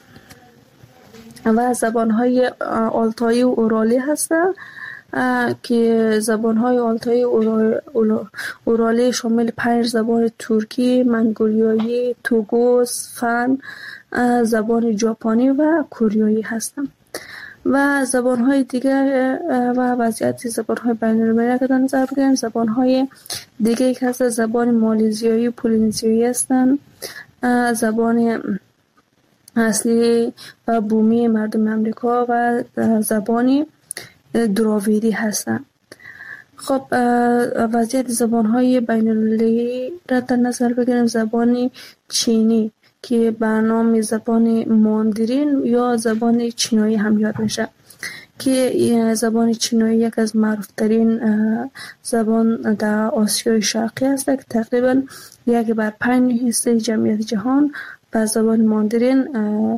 و زبانهای آلتایی و اورالی هستند که زبانهای آلتایی و اورالی شامل 5 زبان ترکی، منگولیایی، توگوس، فن، زبان ژاپنی و کوریایی هستند. و زبان‌های دیگر و وضعیت زبان‌های بین‌المللی که در نظر بگیریم، زبان‌های دیگه که هست زبان مالزیایی و پولینزیایی هستند، زبان اصلی و بومی مردم امریکا و زبانی دراویدی هستند. خب وضعیت زبان‌های بین‌المللی را در نظر بگیریم، زبان چینی که به نام زبان ماندرین یا زبان چینایی هم یاد میشه که زبان چینایی یک از معروفترین زبان در آسیای شرقی است که تقریبا 1/5 جمعیت جهان به زبان ماندرین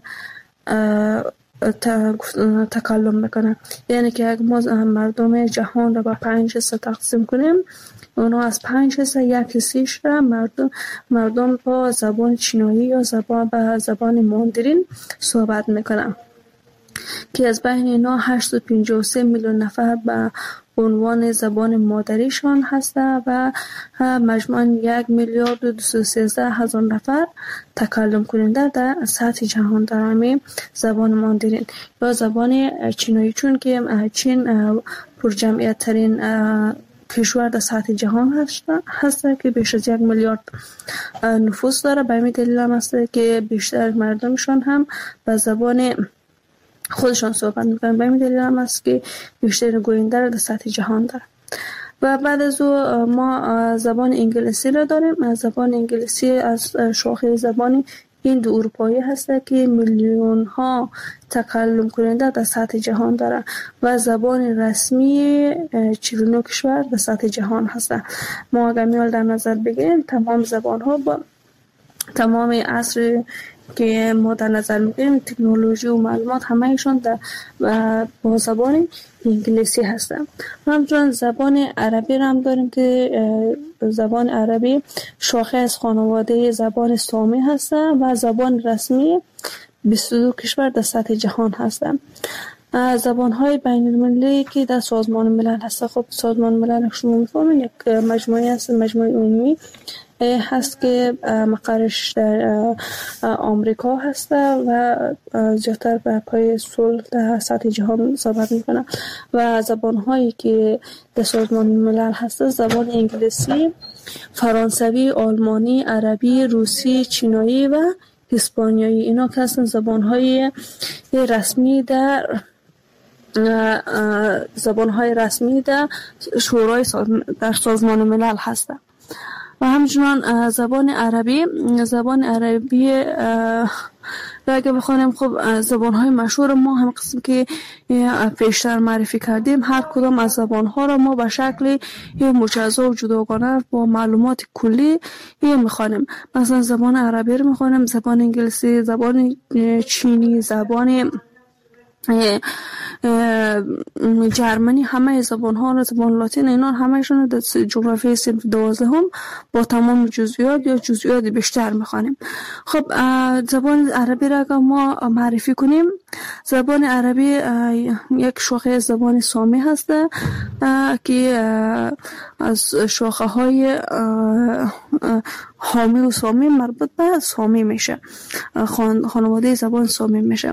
تکلم میکنن. یعنی که اگر ما مردم جهان را به 5 حصه تقسیم کنیم، اونا از 5 حصه 1 حصه‌اش را مردم با زبان چینایی یا زبان ماندرین صحبت میکنن که از بین اینا 853 میلیون نفر به عنوان زبان مادریشان هسته و مجموعاً 1,213,000 نفر تکلم کننده در سطح جهان دارند زبان ماندرین یا زبان چینایی، چون که چین پر جمعیت ترین کشور در سطح جهان هست که بیش از 1 میلیارد نفوس داره. به همین دلیل هم هست که بیشتر مردمشان هم به زبان خودشان صحبت میکنن. به همین دلیل هم هست که بیشتر گوینده در سطح جهان داره. و بعد از ما زبان انگلیسی را داریم. زبان انگلیسی از شاخه زبانی هند و اروپایی هست که میلیون ها تکلم کننده در سطح جهان داره و زبان رسمی 49 کشور در سطح جهان هست. ما اگر میال در نظر بگیریم تمام زبان ها با تمام عصر که ما در نظر میگیریم تکنولوژی و معلومات همهشون با زبان انگلیسی هستن. همچنین زبان عربی را هم داریم که زبان عربی شاخه از خانواده زبان سامی هست و زبان رسمی 22 کشور در سطح جهان هستند. زبان‌های بین‌المللی که در سازمان ملل هست، خب سازمان ملل شما می‌فهمید یک مجموعه است، مجموعه عمومی هست که مقرش در آمریکا هست و زیادتر به پای صلح در سطح جهان صحبت میکنه و زبان‌هایی که در سازمان ملل هست زبان انگلیسی، فرانسوی، آلمانی، عربی، روسی، چینایی و اسپانیایی. اینا که هستن زبان‌های رسمی در شورای در سازمان ملل هستند. و همچنان زبان عربی را اگه بخوانیم، خب زبان‌های مشهور ما هم قسم که پیشتر معرفی کردیم، هر کدام از زبان‌ها را ما به شکل مجزا و جداگانه با معلومات کلی میخوانیم. مثلا زبان عربی رو میخوانیم، زبان انگلیسی، زبان چینی، زبان جرمنی، همه زبان‌ها را، زبان لاتین، اینا همه‌شون در جغرافیای صنف 12 هم با تمام جزئیات یا جزئیات بیشتر می‌خوانیم. خب زبان عربی را که ما معرفی کنیم، زبان عربی یک شاخه زبان سامی هست که از شاخه‌های حامی و سامی مربوط به سامی میشه، خانواده زبان سامی میشه.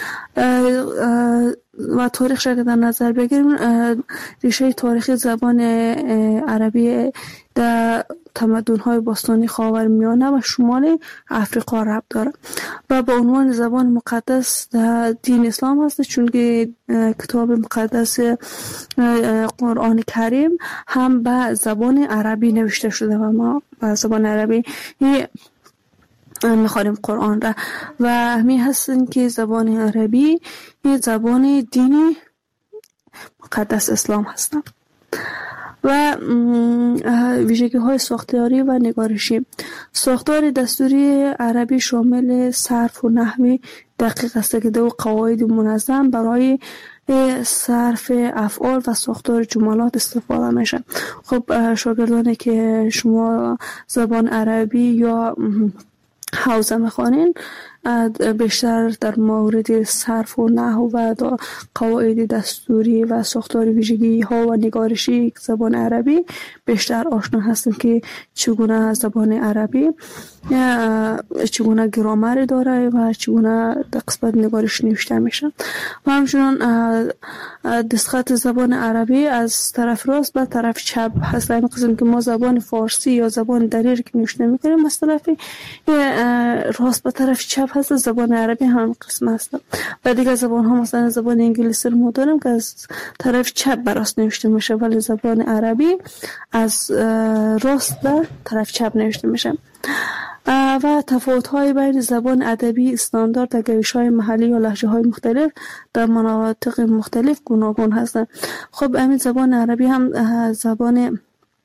و تاریخش را در نظر بگیریم، ریشه تاریخی زبان عربی در تمدن‌های باستانی خاورمیانه و شمال افریقا ربط داره و به عنوان زبان مقدس در دین اسلام هست، چون که کتاب مقدس قرآن کریم هم به زبان عربی نوشته شده و ما به زبان عربی میخوانیم قرآن را و همین هستن که زبان عربی زبان دینی مقدس اسلام هستن. و ویژگی های ساختاری و نگارشی. ساختار دستوری عربی شامل صرف و نحوی دقیق است که دو قواعد منظم برای صرف افعال و ساختار جملات استفاده میشه. خب شاگردانی که شما زبان عربی یا حوزه میخوانین بیشتر در مورد صرف و نحو و قواعد دستوری و ساختار ویژگی ها و نگارشی زبان عربی بیشتر آشنا هستیم که چگونه زبان عربی چگونه گرامر داره و چگونه در قسمت نگارش نوشته میشه. و همچنان دستخط زبان عربی از طرف راست به طرف چپ هست. این قسم که ما زبان فارسی یا زبان دریر که نوشته میکنیم از طرف راست به طرف چپ هست، زبان عربی هم قسم هست. و دیگه زبان ها مثلا زبان انگلیسی رو داریم که از طرف چپ به راست نوشته میشه، ولی زبان عربی از راست به طرف چپ نوشته میشه. و تفاوت‌های بین زبان ادبی استاندارد و گویش‌های محلی یا لهجه‌های مختلف در مناطق مختلف گوناگون هستند. خب همین زبان عربی هم زبان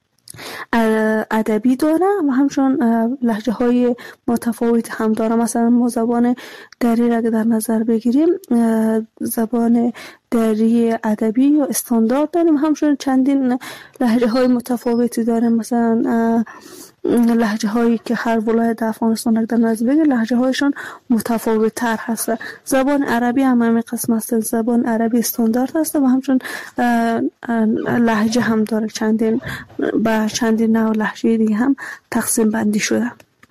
ادبی داره و همچنان لهجه‌های متفاوت هم داره. مثلا ما زبان دری را در نظر بگیریم، زبان دری ادبی یا استاندارد داریم، همچنان چندین لهجه‌های متفاوتی داریم. مثلا لهجه هایی که هر ولایت در افغانستان در نظر بگیریم لهجه هایشان متفاوت تر هست. زبان عربی هم همین قسم است، زبان عربی استاندارد هست و همچنان لهجه هم داره، چندین نوع لهجه دیگه هم تقسیم بندی شده.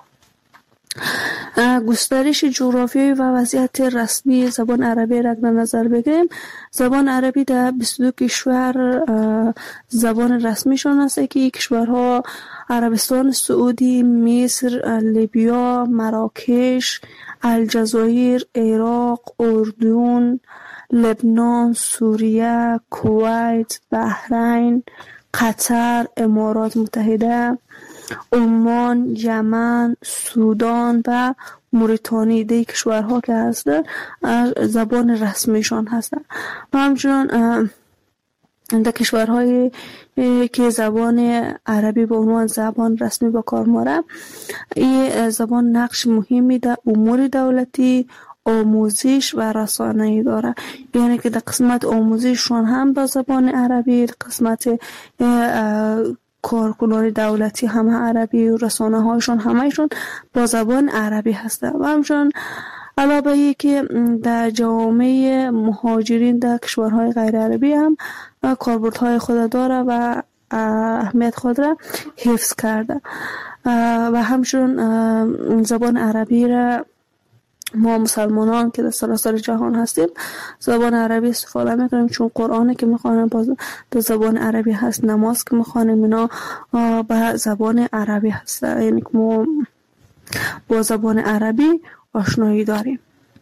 گسترش جغرافیایی و وضعیت رسمی زبان عربی را در نظر بگیریم، زبان عربی در 22 کشور زبان رسمیشان است که کشورها عربستان سعودی، مصر، لیبیا، مراکش، الجزایر، عراق، اردن، لبنان، سوریه، کویت، بحرین، قطر، امارات متحده، عمان، یمن، سودان و موریتانی دی کشورها که هستن زبان رسمیشان هستن و همچنان در کشورهای که زبان عربی به عنوان زبان رسمی با کار میبره این زبان نقش مهمی در امور دولتی، آموزش و رسانه‌ای داره. یعنی که در قسمت آموزششون هم با زبان عربی، در قسمت کارکنان دولتی همه عربی و رسانه هایشون همهشون با زبان عربی هسته و همچنان علاوه ای که در جامعه مهاجرین در کشورهای غیر عربی هم کاربردهای خود داره و اهمیت خود را حفظ کرده و همچنان زبان عربی را ما مسلمانان که در سراسر جهان هستیم زبان عربی استفاده میکنیم، چون قرآن که میخوانیم در زبان عربی هست، نماز که میخوانیم اینا به زبان عربی هست، یعنی که ما با زبان عربی آشنایی داریم.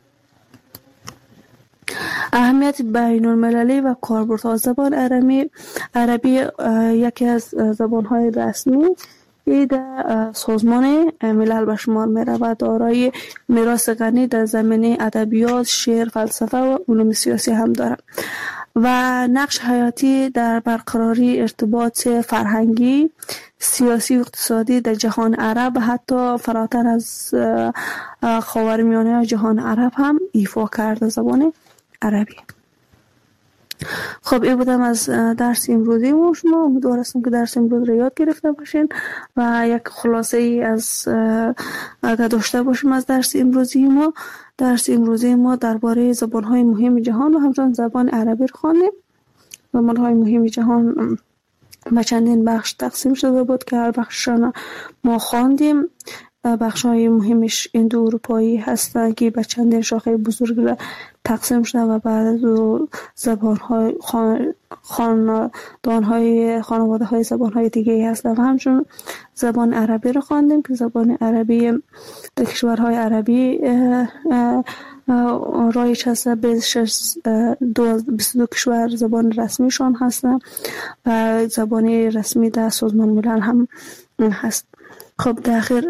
اهمیت بین المللی و کاربردها زبان عربی یکی از زبانهای رسمی در سازمان ملل به شمار میره و دارای میراث غنی در زمینه ادبیات، شعر، فلسفه و علوم سیاسی هم داره و نقش حیاتی در برقراری ارتباط فرهنگی، سیاسی و اقتصادی در جهان عرب و حتی فراتر از خاورمیانه جهان عرب هم ایفا کرده زبان عربی. خب این بودم از درس امروزی و شما امیدوارم که درس امروز رو یاد گرفته باشین و یک خلاصه ای از اگر داشته باشیم از درس امروزی ما درباره زبان‌های مهم جهان و همچنین زبان عربی رو خواندیم. زبان‌های مهم جهان به چندین بخش تقسیم شده بود که هر بخششان ما خواندیم. بخش‌های مهمش اندو اروپایی هستند که به چندین شاخه بزرگ تقسیم شده و بعد از زبان‌های خانواده‌های زبان‌های دیگه هستند و همچنین زبان عربی رو خواندیم که زبان عربی در کشورهای عربی رایج هست. 22 کشور زبان رسمیشان هستند و زبان رسمی در سازمان ملل هم هست. خب در آخر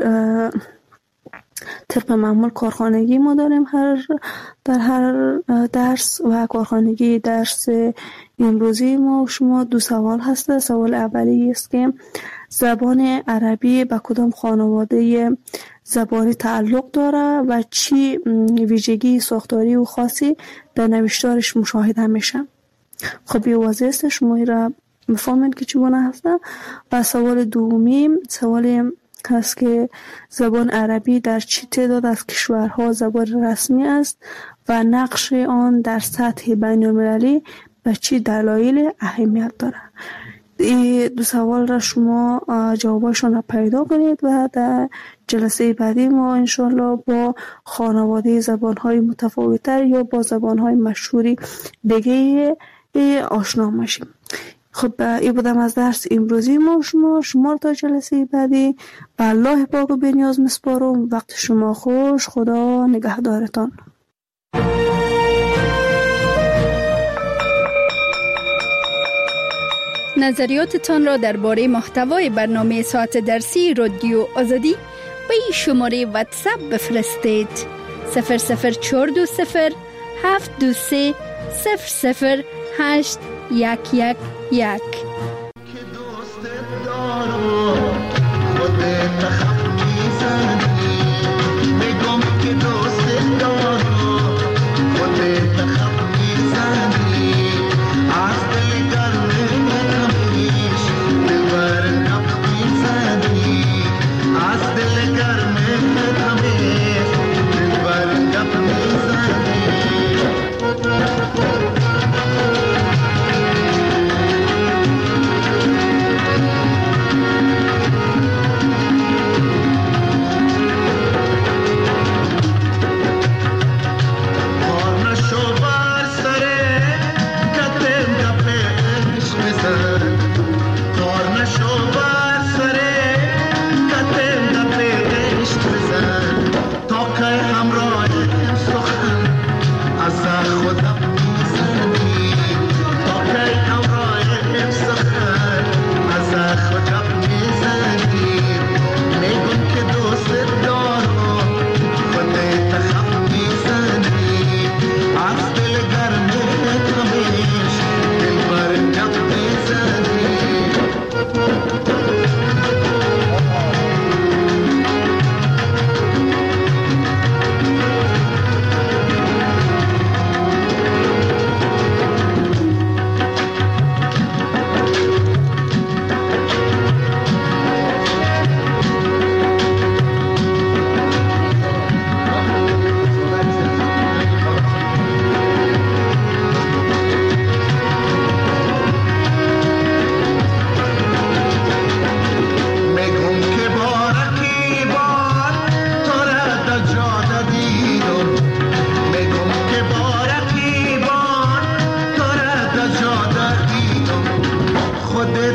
طبق معمول کارخانگی ما داریم در هر درس و کارخانگی درس امروزی ما شما 2 سوال هست. سوال اولی است که زبان عربی به کدام خانواده زبانی تعلق داره و چی ویژگی ساختاری و خاصی در نوشتارش مشاهده میشه. خب این واضح است، شما این را میفهمید که چگونه هسته. و سوال دومی سوال هست که زبان عربی در چه تعداد از کشورها زبان رسمی است و نقش آن در سطح بین المللی به چه دلایل اهمیت دارد. این 2 سوال را شما جوابشون را پیدا کنید و در جلسه بعدی ما انشالله با خانواده زبانهای متفاوت‌تر یا با زبانهای مشهوری دیگه آشنا میشیم. خب این بودم از درس امروزی ما شما تا جلسه بعدی به الله پاک و بی‌نیاز میسپارم. وقت شما خوش، خدا نگهدارتان. نظریاتتان را درباره محتوای برنامه ساعت درسی رادیو آزادی به این شماره واتساپ بفرستید: 00420 723 00811.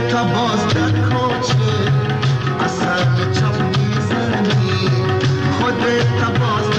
تا باز در کوچه اثر چپ میزنی خودت تا باز